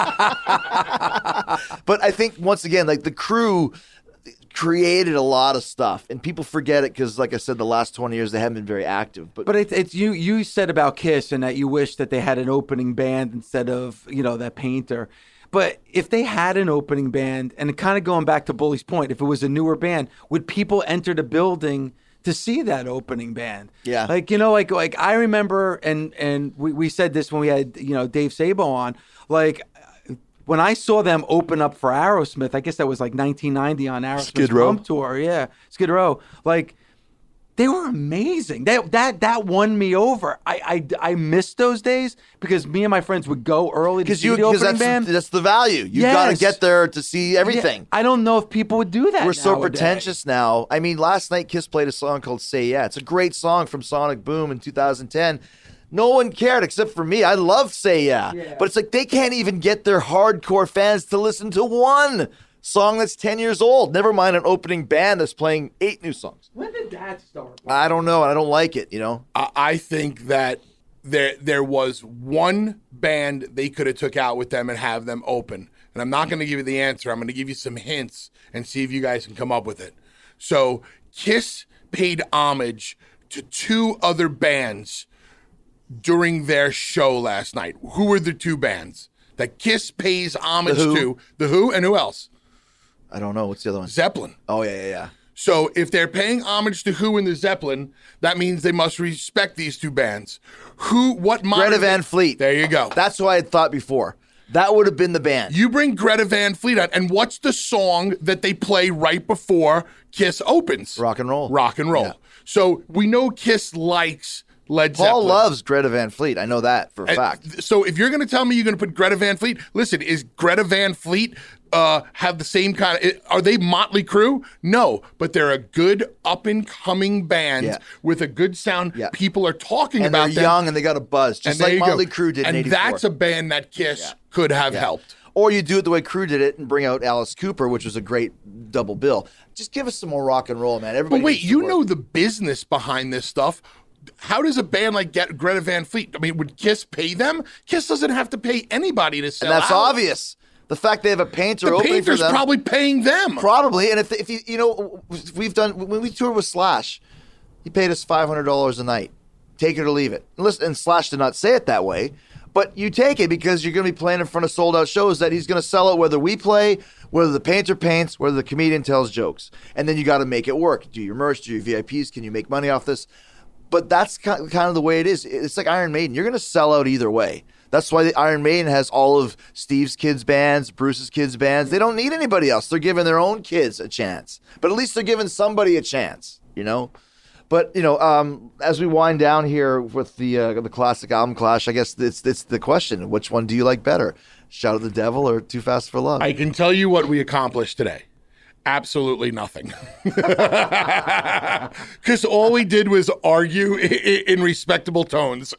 I think once again, like the crew created a lot of stuff, and people forget it because, like I said, the last 20 years they haven't been very active. But it's you said about Kiss and that you wish that they had an opening band instead of that Painter. But if they had an opening band, and kind of going back to Bully's point, if it was a newer band, would people enter the building to see that opening band? Yeah. Like I remember, and we said this when we had Dave Sabo on, like when I saw them open up for Aerosmith, I guess that was like 1990 on Aerosmith's Skid Row. Drum Tour, yeah, Skid Row, like. They were amazing. That won me over. I missed those days because me and my friends would go early to see the opening band. that's the value. You Yes. got to get there to see everything. Yeah, I don't know if people would do that. We're so nowadays. pretentious now. I mean, last night Kiss played a song called "Say Yeah." It's a great song from Sonic Boom in 2010. No one cared except for me. I love "Say Yeah," but it's like they can't even get their hardcore fans to listen to one song that's 10 years old. Never mind an opening band that's playing 8 new songs. When did that start? I don't know, and I don't like it. I think that there was one band they could have took out with them and have them open. and I'm not going to give you the answer. I'm going to give you some hints and see if you guys can come up with it. So Kiss paid homage to 2 other bands during their show last night. Who were the 2 bands that Kiss pays homage to? The Who and who else? I don't know. What's the other one? Zeppelin. Oh, yeah. So if they're paying homage to Who and the Zeppelin, that means they must respect these 2 bands. What Greta Van Fleet. There you go. That's what I had thought before. That would have been the band. You bring Greta Van Fleet on, and what's the song that they play right before Kiss opens? Rock and roll. Rock and roll. Yeah. So we know Kiss likes Led Zeppelin. Paul loves Greta Van Fleet. I know that for a fact. So if you're going to tell me you're going to put Greta Van Fleet, listen, is Greta Van Fleet have the same kind of, are they Motley Crue? No, but they're a good up-and-coming band with a good sound. Yeah. People are talking And about they're them. young and they got a buzz, just like Motley Crue did in and 84. that's a band that Kiss could have helped. Or you do it the way Crue did it and bring out Alice Cooper, which was a great double bill. Just give us some more rock and roll, man. Everybody. But wait, needs to you work. know the business behind this stuff. How does a band like Greta Van Fleet, I mean, would Kiss pay them? Kiss doesn't have to pay anybody to sell And that's out. obvious. The fact they have a painter The opening for painter's them. probably paying them. Probably. And if you know, we've done, when we toured with Slash, he paid us $500 a night. Take it or leave it. Listen, and Slash did not say it that way, but you take it because you're going to be playing in front of sold out shows that he's going to sell it whether we play, whether the painter paints, whether the comedian tells jokes. And then you got to make it work. Do your merch, do your VIPs, can you make money off this? But that's kind of the way it is. It's like Iron Maiden. You're going to sell out either way. That's why the Iron Maiden has all of Steve's kids' bands, Bruce's kids' bands. They don't need anybody else. They're giving their own kids a chance. But at least they're giving somebody a chance, you know? But, you know, as we wind down here with the classic album clash, I guess it's the question, which one do you like better? Shout at the Devil or Too Fast for Love? I can tell you what we accomplished today. Absolutely nothing. Because all we did was argue in respectable tones.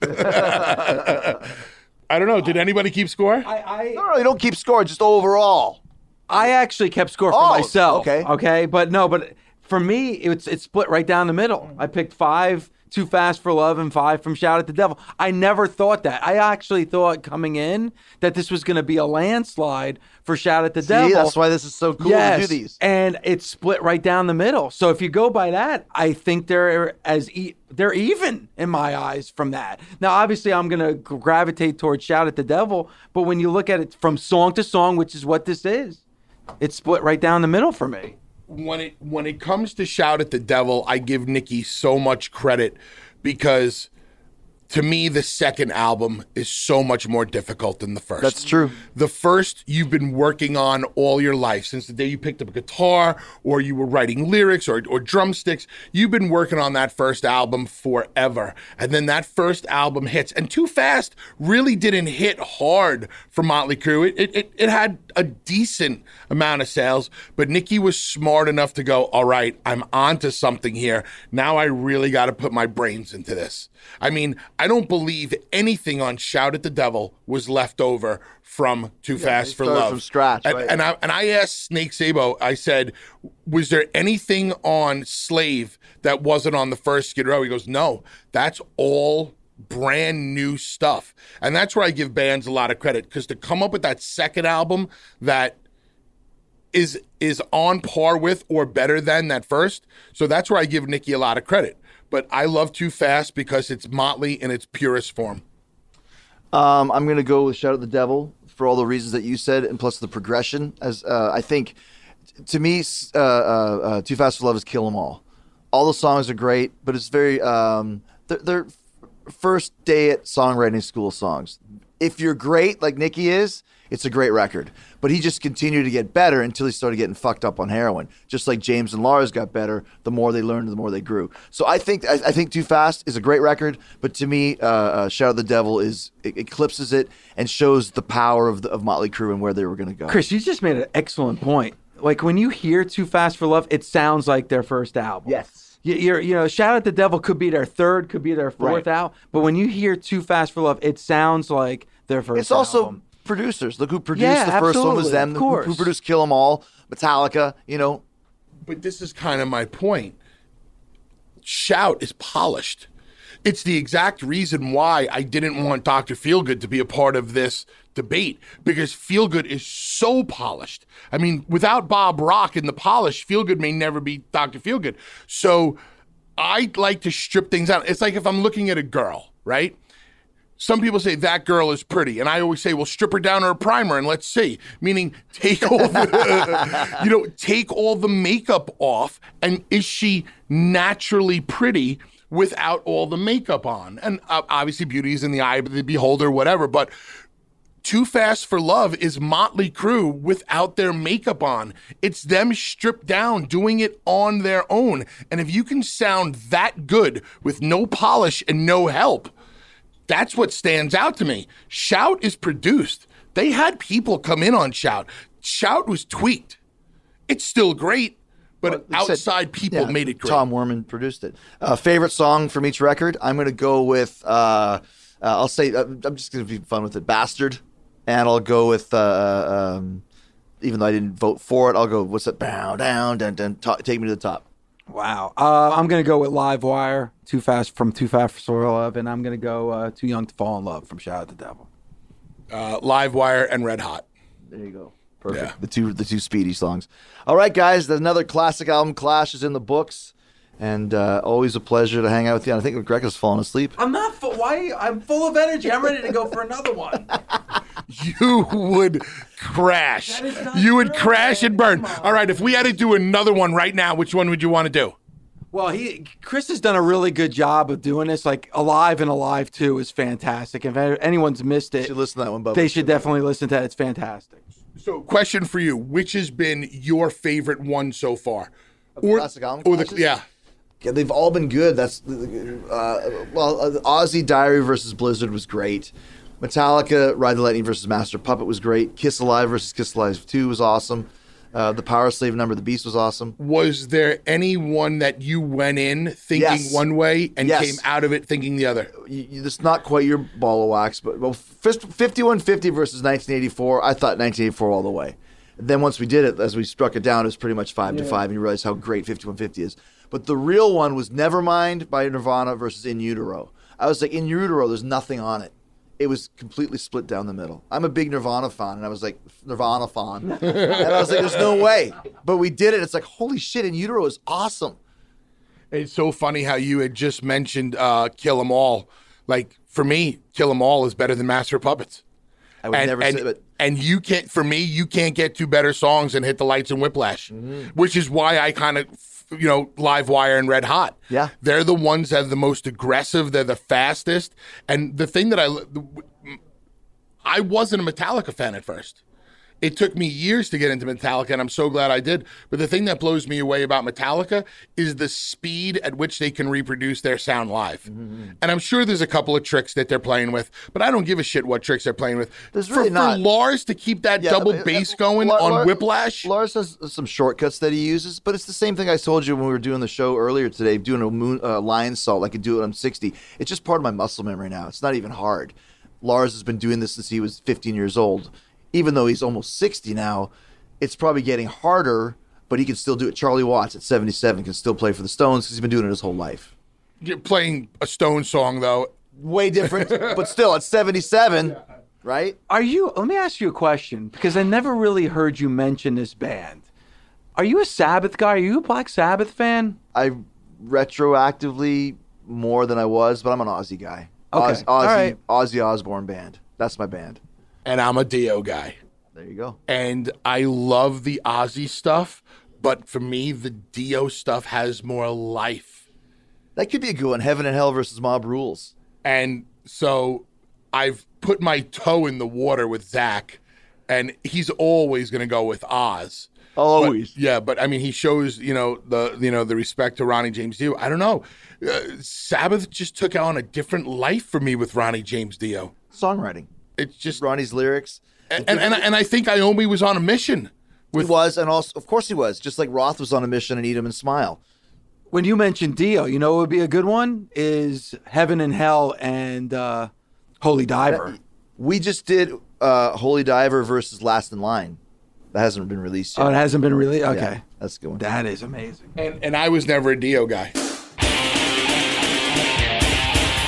I don't know. Did anybody keep score? No, you don't keep score, just overall. I actually kept score for Oh, myself. okay. Okay. But for me, it's split right down the middle. I picked 5 Too Fast for Love and 5 from Shout at the Devil. I never thought that. I actually thought coming in that this was going to be a landslide for Shout at the Devil. That's why this is so cool to do these. And it's split right down the middle. So if you go by that, I think they're they're even in my eyes from that. Now, obviously, I'm going to gravitate towards Shout at the Devil, but when you look at it from song to song, which is what this is, it's split right down the middle for me. When it comes to Shout at the Devil, I give Nikki so much credit because to me, the second album is so much more difficult than the first. That's true. The first you've been working on all your life, since the day you picked up a guitar or you were writing lyrics or drumsticks. You've been working on that first album forever. And then that first album hits. And Too Fast really didn't hit hard for Motley Crue. It had a decent amount of sales, but Nikki was smart enough to go, all right, I'm onto something here. Now I really got to put my brains into this. I mean, I don't believe anything on Shout at the Devil was left over from Too Fast for Love. From scratch, and, right. and I asked Snake Sabo, I said, was there anything on Slave that wasn't on the first Skid Row? He goes, no, that's all brand new stuff. And that's where I give bands a lot of credit, because to come up with that second album that is on par with or better than that first. So that's where I give Nikki a lot of credit. But I love Too Fast because it's Motley in its purest form. I'm going to go with Shout at the Devil for all the reasons that you said, and plus the progression. As I think, to me, Too Fast for Love is Kill 'Em All. All the songs are great, but it's very they're first day at songwriting school songs. If you're great like Nikki is, it's a great record. But he just continued to get better until he started getting fucked up on heroin. Just like James and Lars got better, the more they learned, the more they grew. So I think Too Fast is a great record, but to me, Shout at the Devil it eclipses it and shows the power of Motley Crue and where they were going to go. Chris, you just made an excellent point. Like when you hear Too Fast for Love, it sounds like their first album. Yes. You know, Shout at the Devil could be their third, could be their fourth out, but when you hear Too Fast for Love, it sounds like their first. It's also album. Producers. Look who produced the first one was them. Of course. Who produced Kill 'Em All, Metallica. You know, But this is kind of my point. Shout is polished. It's the exact reason why I didn't want Dr. Feelgood to be a part of this debate, because Feelgood is so polished. I mean, without Bob Rock and the polish, Feelgood may never be Dr. Feelgood. So I like to strip things out. It's like if I'm looking at a girl, right? Some people say that girl is pretty, and I always say, well, strip her down to her primer and let's see. Meaning, take all the, take all the makeup off, and is she naturally pretty without all the makeup on? And obviously, beauty is in the eye of the beholder, whatever. But Too Fast for Love is Motley Crue without their makeup on. It's them stripped down, doing it on their own. And if you can sound that good with no polish and no help, that's what stands out to me. Shout is produced. They had people come in on Shout. Shout was tweaked. It's still great, but outside people made it great. Tom Werman produced it. Favorite song from each record? I'm going to go with, I'll say, I'm just going to be fun with it, Bastard. And I'll go with, even though I didn't vote for it, I'll go, what's it? Bow down, dun, dun, Take Me to the Top. Wow. I'm going to go with Live Wire, Too Fast for Love, and I'm going to go Too Young to Fall in Love from Shout at the Devil. Live Wire and Red Hot. There you go. Perfect. Yeah. The two Speedy songs. All right, guys. There's another classic album, Clash, is in the books. And always a pleasure to hang out with you. And I think Grego's falling asleep. I'm not full. Why? I'm full of energy. I'm ready to go for another one. You would crash. You would crash and burn. All right, if we had to do another one right now, which one would you want to do? Well, Chris has done a really good job of doing this. Like Alive and Alive 2 is fantastic. If anyone's missed it, You should listen to that one, Bubba. they should definitely listen to that. It's fantastic. So, question for you: which has been your favorite one so far? Classic album clashes? Yeah, they've all been good. That's Ozzy Diary versus Blizzard was great. Metallica Ride the Lightning versus Master Puppet was great. Kiss Alive versus Kiss Alive 2 was awesome. The Power Slave Number of the Beast was awesome. Was there any one that you went in thinking one way and came out of it thinking the other? It's not quite your ball of wax, but 5150 versus 1984, I thought 1984 all the way. Then once we did it, as we struck it down, it was pretty much 5-5, and you realize how great 5150 is. But the real one was Nevermind by Nirvana versus In Utero. I was like, In Utero, there's nothing on it. It was completely split down the middle. I'm a big Nirvana fan, and I was like, Nirvana fan. And I was like, there's no way. But we did it. It's like, holy shit, In Utero is awesome. It's so funny how you had just mentioned Kill 'Em All. Like, for me, Kill 'Em All is better than Master of Puppets. I would never say it. And you can't, for me, you can't get two better songs than Hit the Lights and Whiplash, which is why I kind of, Live Wire and Red Hot. Yeah. They're the ones that are the most aggressive. They're the fastest. And the thing that I wasn't a Metallica fan at first. It took me years to get into Metallica, and I'm so glad I did. But the thing that blows me away about Metallica is the speed at which they can reproduce their sound live. And I'm sure there's a couple of tricks that they're playing with, but I don't give a shit what tricks they're playing with. There's really not. For Lars to keep that double bass going on Whiplash. Lars has some shortcuts that he uses, but it's the same thing I told you when we were doing the show earlier today, doing a lion salt. I could do it when I'm 60. It's just part of my muscle memory now. It's not even hard. Lars has been doing this since he was 15 years old. Even though he's almost 60 now, it's probably getting harder, but he can still do it. Charlie Watts at 77 can still play for the Stones because he's been doing it his whole life. You're playing a Stone song, though. Way different, but still at 77, right? Let me ask you a question, because I never really heard you mention this band. Are you a Sabbath guy? Are you a Black Sabbath fan? I retroactively more than I was, but I'm an Ozzy guy. Okay. All right. Ozzy Osbourne band. That's my band. And I'm a Dio guy. There you go. And I love the Ozzy stuff, but for me, the Dio stuff has more life. That could be a good one. Heaven and Hell versus Mob Rules. And so I've put my toe in the water with Zach, and he's always going to go with Oz. Always. But I mean, he shows the respect to Ronnie James Dio. I don't know. Sabbath just took on a different life for me with Ronnie James Dio. Songwriting. It's just Ronnie's lyrics. And I think Iommi was on a mission. He was, and also, of course he was. Just like Roth was on a mission and Eat 'Em and Smile. When you mentioned Dio, you know what would be a good one? Is Heaven and Hell and Holy Diver. We just did Holy Diver versus Last in Line. That hasn't been released yet. Oh, it hasn't been released? Okay. Yeah, that's a good one. That is amazing. And I was never a Dio guy.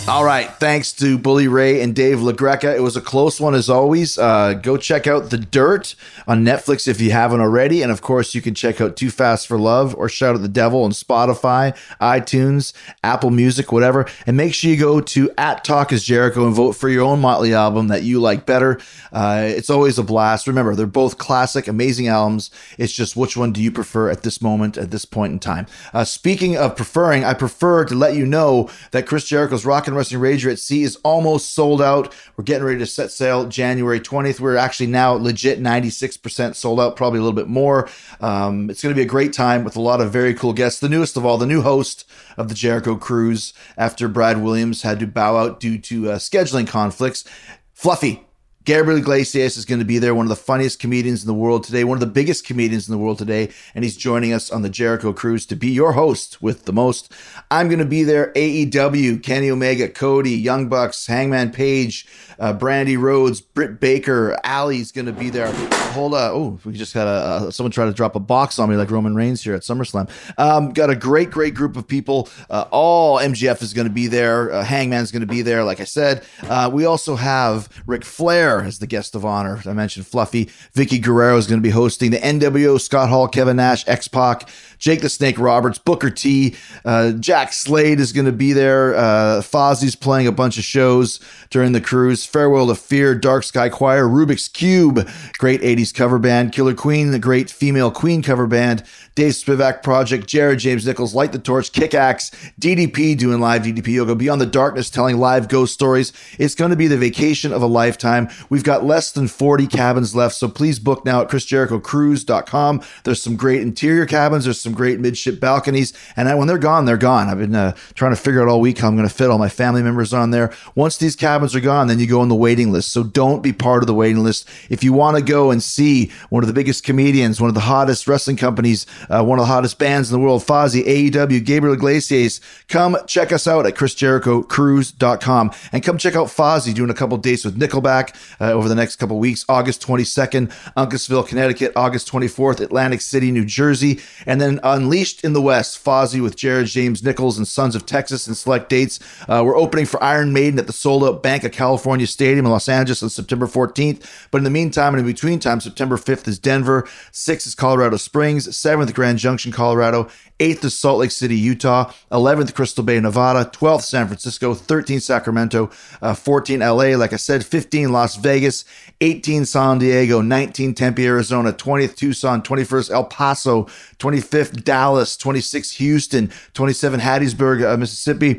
All right. Thanks to Bully Ray and Dave LaGreca. It was a close one as always. Go check out The Dirt on Netflix if you haven't already. And of course, you can check out Too Fast for Love or Shout at the Devil on Spotify, iTunes, Apple Music, whatever. And make sure you go to @TalkIsJericho and vote for your own Motley album that you like better. It's always a blast. Remember, they're both classic, amazing albums. It's just which one do you prefer at this moment, at this point in time. Speaking of preferring, I prefer to let you know that Chris Jericho's Rock and Wrestling Rager at Sea is almost sold out. We're getting ready to set sail January 20th. We're actually now legit 96% sold out, probably a little bit more. It's going to be a great time with a lot of very cool guests. The newest of all, the new host of the Jericho Cruise after Brad Williams had to bow out due to scheduling conflicts. Fluffy. Gabriel Iglesias is going to be there, one of the funniest comedians in the world today, one of the biggest comedians in the world today, and he's joining us on the Jericho Cruise to be your host with the most. I'm going to be there, AEW, Kenny Omega, Cody, Young Bucks, Hangman Page, Brandy Rhodes, Britt Baker, Allie's going to be there. Hold on. Oh, we just had someone try to drop a box on me like Roman Reigns here at SummerSlam. Got a great group of people. All MGF is going to be there. Hangman's going to be there, like I said. We also have Ric Flair as the guest of honor. I mentioned Fluffy. Vicky Guerrero is going to be hosting. The NWO, Scott Hall, Kevin Nash, X-Pac, Jake the Snake Roberts, Booker T, Jack Slade is going to be there. Fozzie's playing a bunch of shows during the cruise. Farewell to Fear, Dark Sky Choir, Rubik's Cube, great 80s cover band. Killer Queen, the great female Queen cover band. Dave Spivak Project, Jared James Nichols, Light the Torch, Kickaxe, DDP doing live DDP yoga, Beyond the Darkness telling live ghost stories. It's going to be the vacation of a lifetime. We've got less than 40 cabins left, so please book now at ChrisJerichoCruise.com. There's some great interior cabins. There's some great midship balconies, and when they're gone, they're gone. I've been trying to figure out all week how I'm going to fit all my family members on there. Once these cabins are gone, then you go on the waiting list, so don't be part of the waiting list. If you want to go and see one of the biggest comedians, one of the hottest wrestling companies, one of the hottest bands in the world, Fozzy, AEW, Gabriel Iglesias, come check us out at ChrisJerichoCruise.com, and come check out Fozzy doing a couple dates with Nickelback over the next couple weeks. August 22nd, Uncasville, Connecticut. August 24th, Atlantic City, New Jersey. And then Unleashed in the West, Fozzy with Jared James Nichols and Sons of Texas and select dates. We're opening for Iron Maiden at the sold-out Bank of California Stadium in Los Angeles on September 14th. But in the meantime and in between time, September 5th is Denver, 6th is Colorado Springs, 7th Grand Junction, Colorado, 8th is Salt Lake City, Utah, 11th Crystal Bay, Nevada, 12th San Francisco, 13th Sacramento, 14 LA, like I said, 15 Las Vegas, 18 San Diego, 19 Tempe, Arizona, 20th Tucson, 21st El Paso, 25th Dallas, 26th Houston, 27 Hattiesburg, Mississippi.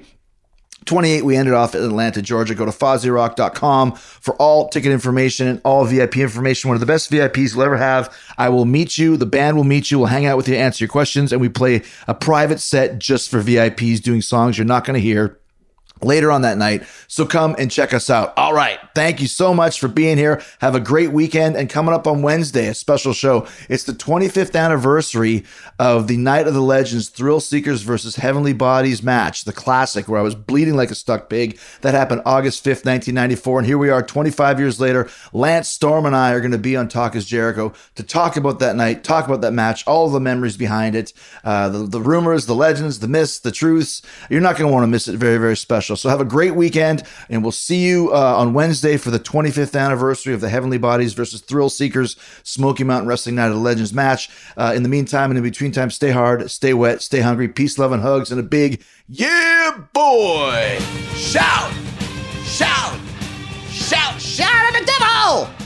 28, we ended off at Atlanta, Georgia. Go to FozzyRock.com for all ticket information and all VIP information. One of the best VIPs you'll ever have. I will meet you. The band will meet you. We'll hang out with you, answer your questions, and we play a private set just for VIPs doing songs you're not going to hear later on that night. So come and check us out. All right. Thank you so much for being here. Have a great weekend. And coming up on Wednesday, a special show. It's the 25th anniversary of the Night of the Legends Thrill Seekers versus Heavenly Bodies match, the classic where I was bleeding like a stuck pig. That happened August 5th, 1994. And here we are 25 years later. Lance Storm and I are going to be on Talk is Jericho to talk about that night, talk about that match, all of the memories behind it, the rumors, the legends, the myths, the truths. You're not going to want to miss it. Very, very special. So have a great weekend, and we'll see you on Wednesday for the 25th anniversary of the Heavenly Bodies versus Thrill Seekers Smoky Mountain Wrestling Night of the Legends match. In the meantime and in between time, stay hard, stay wet, stay hungry, peace, love, and hugs, and a big yeah, boy! Shout! Shout! Shout! Shout at the devil!